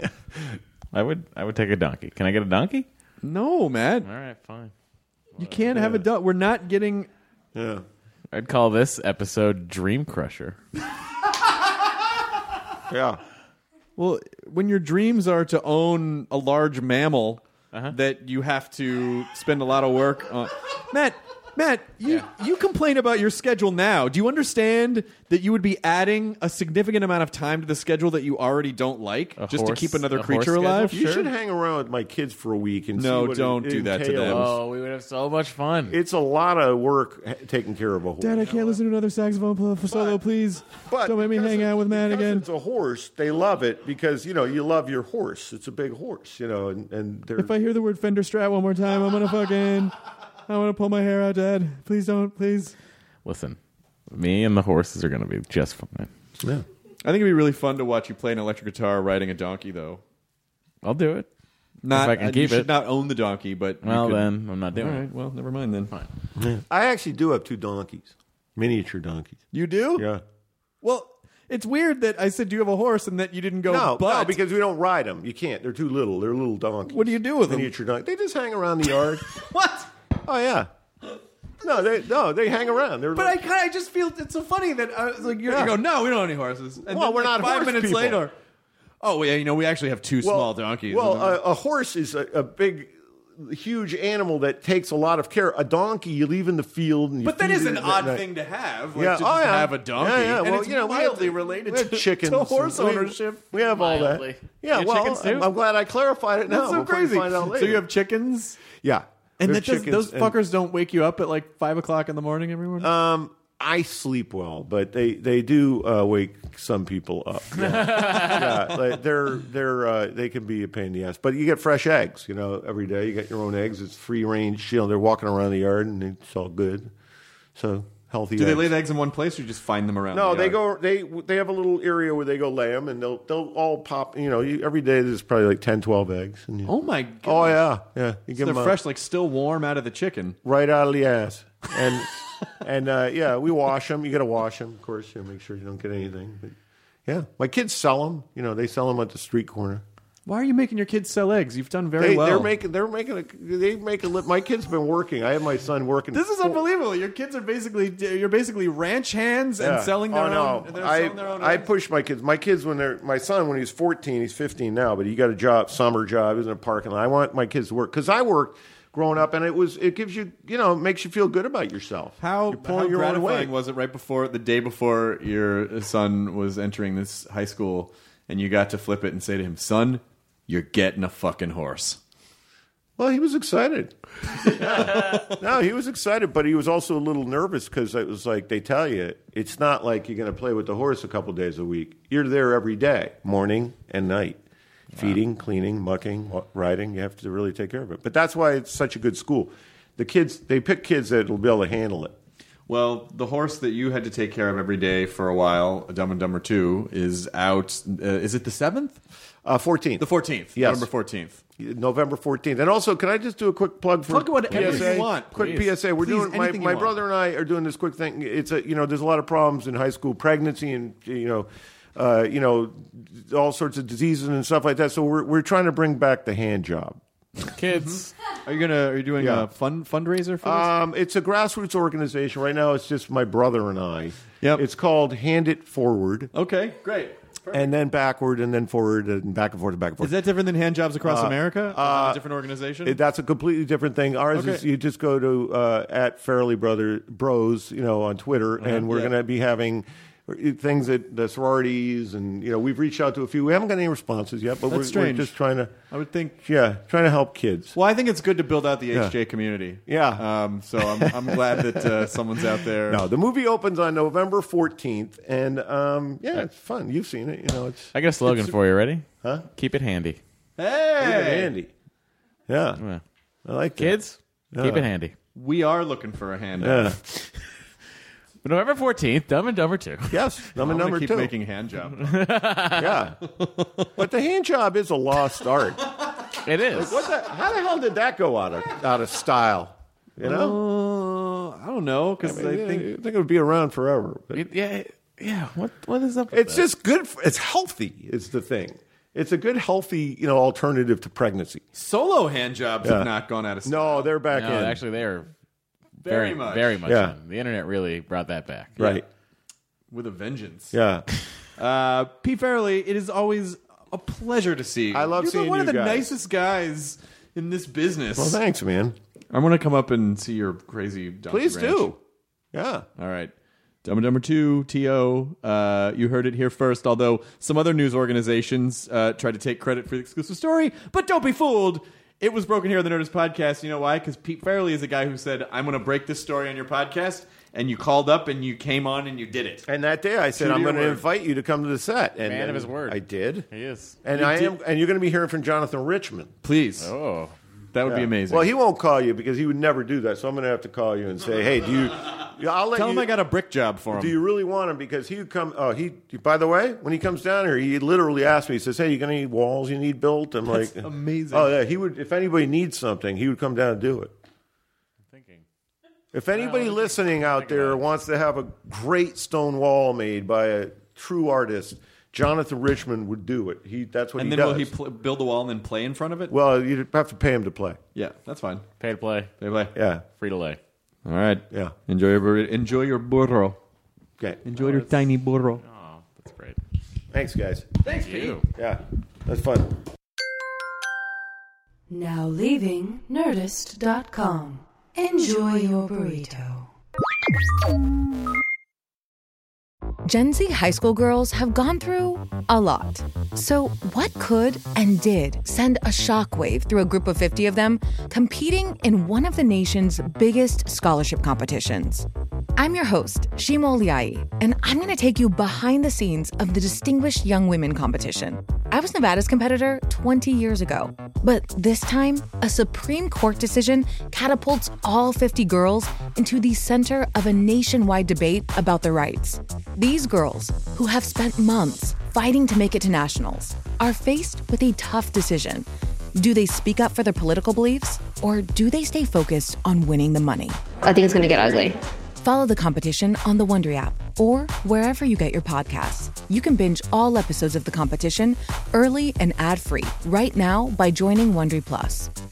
I would. I would take a donkey. Can I get a donkey? No, man. All right, fine. You can't have a donkey. We're not getting... Yeah. I'd call this episode Dream Crusher. Yeah. Well, when your dreams are to own a large mammal that you have to spend a lot of work on... Matt... Matt, you, you complain about your schedule now. Do you understand that you would be adding a significant amount of time to the schedule that you already don't like A just horse- to keep another a horse creature alive? schedule? You Sure. should hang around with my kids for a week and No, see what don't it do that to entails. them. Oh, we would have so much fun. It's a lot of work ha- taking care of a horse. Dad, I can't listen to another saxophone play for solo, please. But Don't make me because hang it- out with Matt because again. It's a horse. They love it because you know you love your horse. It's a big horse, you know, and, and they're If I hear the word Fender Strat one more time, I'm gonna fucking... I want to pull my hair out, Dad. Please don't, please. Listen, me and the horses are going to be just fine. yeah. I think it'd be really fun to watch you play an electric guitar riding a donkey, though. I'll do it. Not, If I can uh, keep you should it. not own the donkey, but you Well, could- then I'm not doing All it. right, well, never mind then. Fine. I actually do have two donkeys, miniature donkeys. You do? Yeah. Well, it's weird that I said, "Do you have a horse?" and that you didn't go. No, but no, because we don't ride them. You can't. They're too little. They're little donkeys. What do you do with them? miniature donkeys? They just hang around the yard. What? Oh yeah. No, they no, they hang around. They're But I like, kind of just feel it's so funny that I was like, you're, Yeah. you go, "No, we don't have any horses." And Well, then, we're like, not five horse minutes people. later. Oh yeah, you know, we actually have two well, small donkeys. Well, And a, a horse is a, a big, huge animal that takes a lot of care. A donkey, you leave in the field, and you but that feed is it an at odd night. thing to have. Like, Yeah, to just oh, yeah. have a donkey. Yeah, yeah. And Well, it's you know, we have- wildly related we have to, chickens to and- horse we have- ownership. We have all that. Mildly. Yeah, You have well, chickens, too? I'm, I'm glad I clarified it now. That's so before crazy. You find out later. So you have chickens, yeah, and we that have does, chickens those and- fuckers don't wake you up at like five o'clock in the morning every morning. Um, I sleep well, but they they do uh, wake some people up. Yeah, yeah like they're they're uh, they can be a pain in the ass. But you get fresh eggs, you know, every day. You get your own eggs. It's free range. You know, they're walking around the yard and it's all good. So healthy. Do they eggs. lay the eggs in one place, or you just find them around? No, the they yard? go. They they have a little area where they go lay them, and they'll they'll all pop. You know, you, every day there's probably like ten, twelve eggs. And you, Oh my god! oh yeah, yeah. You So give they're them fresh, like still warm out of the chicken. right out of the ass, and and uh, yeah, we wash them. You got to wash them, of course. You know, make sure you don't get anything. But yeah, my kids sell them. You know, they sell them at the street corner. Why are you making your kids sell eggs? You've done very They, well. They're making. They're making. A, they make a. li- My kid's been working. I have my son working. This is full- unbelievable. Your kids are basically you're basically ranch hands and Yeah. selling their oh, no. own. They're I, selling their own I eggs. push my kids. My kids when they're my son when he's fourteen, he's fifteen now, but he got a job, summer job. He was in a parking lot. I want my kids to work because I worked growing up, and it was it gives you you know it makes you feel good about yourself. How, You're pulling how your own gratifying weight. was it right before the day before your son was entering this high school, and you got to flip it and say to him, "Son, you're getting a fucking horse." Well, he was excited. Yeah. No, he was excited, but he was also a little nervous because it was like they tell you it's not like you're going to play with the horse a couple days a week. You're there every day, morning and night, feeding, cleaning, mucking, wa- riding. You have to really take care of it. But that's why it's such a good school. The kids, they pick kids that will be able to handle it. Well, the horse that you had to take care of every day for a while, Dumb and Dumber two, is out. Uh, is it the seventh? Uh, fourteenth. The fourteenth. Yes. November fourteenth. November fourteenth. And also, can I just do a quick plug for Plug whatever P S A? you want, Quick please. P S A. We're Please, doing my, anything you my want. brother and I are doing this quick thing. It's a you know, there's a lot of problems in high school, pregnancy and you know, uh, you know, all sorts of diseases and stuff like that. So we're we're trying to bring back the hand job. Kids. Are you gonna? Are you doing Yeah. a fund fundraiser for this? Um, it's a grassroots organization. Right now, it's just my brother and I. Yep. It's called Hand It Forward. Okay, great. And then backward, and then forward, and back and forth, and back and forth. Is that different than Hand Jobs Across Uh, America? Is that uh, a different organization? It- that's a completely different thing. Ours Okay. is you just go to uh, at Fairley Brother Bros, you know, on Twitter, and we're yeah. going to be having things at the sororities, and you know, we've reached out to a few. We haven't got any responses yet, but That's we're, strange. we're just trying to, I would think. yeah, trying to help kids. Well, I think it's good to build out the Yeah. H J community. Yeah. Um, so I'm, I'm glad that uh, someone's out there. No, the movie opens on November fourteenth, and um, yeah, it's fun. You've seen it, you know. It's I got a slogan it's- for you. Ready? Huh? Keep it handy. Hey, Keep it handy. Yeah, Yeah. I like that. Kids, Yeah. keep it handy. we are looking for a hand. Yeah. But November fourteenth, Dumb and Dumber two. Yes, number I'm gonna number keep two. making hand job. Yeah, but the hand job is a lost art. It is. What the? How the hell did that go out of out of style? You know, Uh, I don't know because I, I think think, I think it would be around forever. But It- yeah, yeah. What what is up? with it's that? just good. For, it's healthy. Is the thing. It's a good, healthy, you know, alternative to pregnancy. solo hand jobs Yeah. have not gone out of style. No, they're back no, in. actually they are Very very much. very much. Yeah. in. The internet really brought that back. right. with a vengeance. Yeah. Uh, Pete Farrelly, it is always a pleasure to see you. I love You're seeing one you of the guys. nicest guys in this business. Well, thanks, man. I'm going to come up and see your crazy donkey Please ranch. do. Yeah. All right. Dumb and Dumber two, T O. Uh, you heard it here first, although some other news organizations uh, tried to take credit for the exclusive story. But don't be fooled. It was broken here on the Nerdist Podcast. You know why? Because Pete Farrelly is a guy who said, I'm going to break this story on your podcast. And you called up and you came on and you did it. And that day I said, True to I'm your going to word. invite you to come to the set. And Man of and his word. I did. He is. And You I did- am. And you're going to be hearing from Jonathan Richman. Please. Oh, That would be amazing. Well, he won't call you because he would never do that. So I'm going to have to call you and say, hey, do you... I'll let Tell you, him I got a brick job for him. Do you really want him? Because he would come... Oh, he... By the way, when he comes down here, he literally asked me, he says, hey, you got any walls you need built? I'm That's like... amazing. Oh, yeah. He would... If anybody needs something, he would come down and do it. thinking. If anybody listening out there wants to have a great stone wall made by a true artist, Jonathan Richman would do it. He That's what and he then does. will he pl- build a wall and then play in front of it? Well, you'd have to pay him to play. Yeah, that's fine. Pay to play. Pay play. Yeah. Free to lay. All right. Yeah. Enjoy your bur- enjoy your burro. Okay. Enjoy your tiny burro. Oh, that's great. Thanks, guys. Thanks, You. Yeah. That's fun. Now leaving Nerdist dot com. Enjoy your burrito. Gen Z high school girls have gone through a lot. So what could and did send a shockwave through a group of fifty of them competing in one of the nation's biggest scholarship competitions? I'm your host, Shima Oliai, and I'm going to take you behind the scenes of the Distinguished Young Women competition. I was Nevada's competitor twenty years ago, but this time, a Supreme Court decision catapults all fifty girls into the center of a nationwide debate about their rights. These girls, who have spent months fighting to make it to nationals, are faced with a tough decision. Do they speak up for their political beliefs, or do they stay focused on winning the money? I think it's going to get ugly. Follow the competition on the Wondery app or wherever you get your podcasts. You can binge all episodes of The Competition early and ad-free right now by joining Wondery Plus.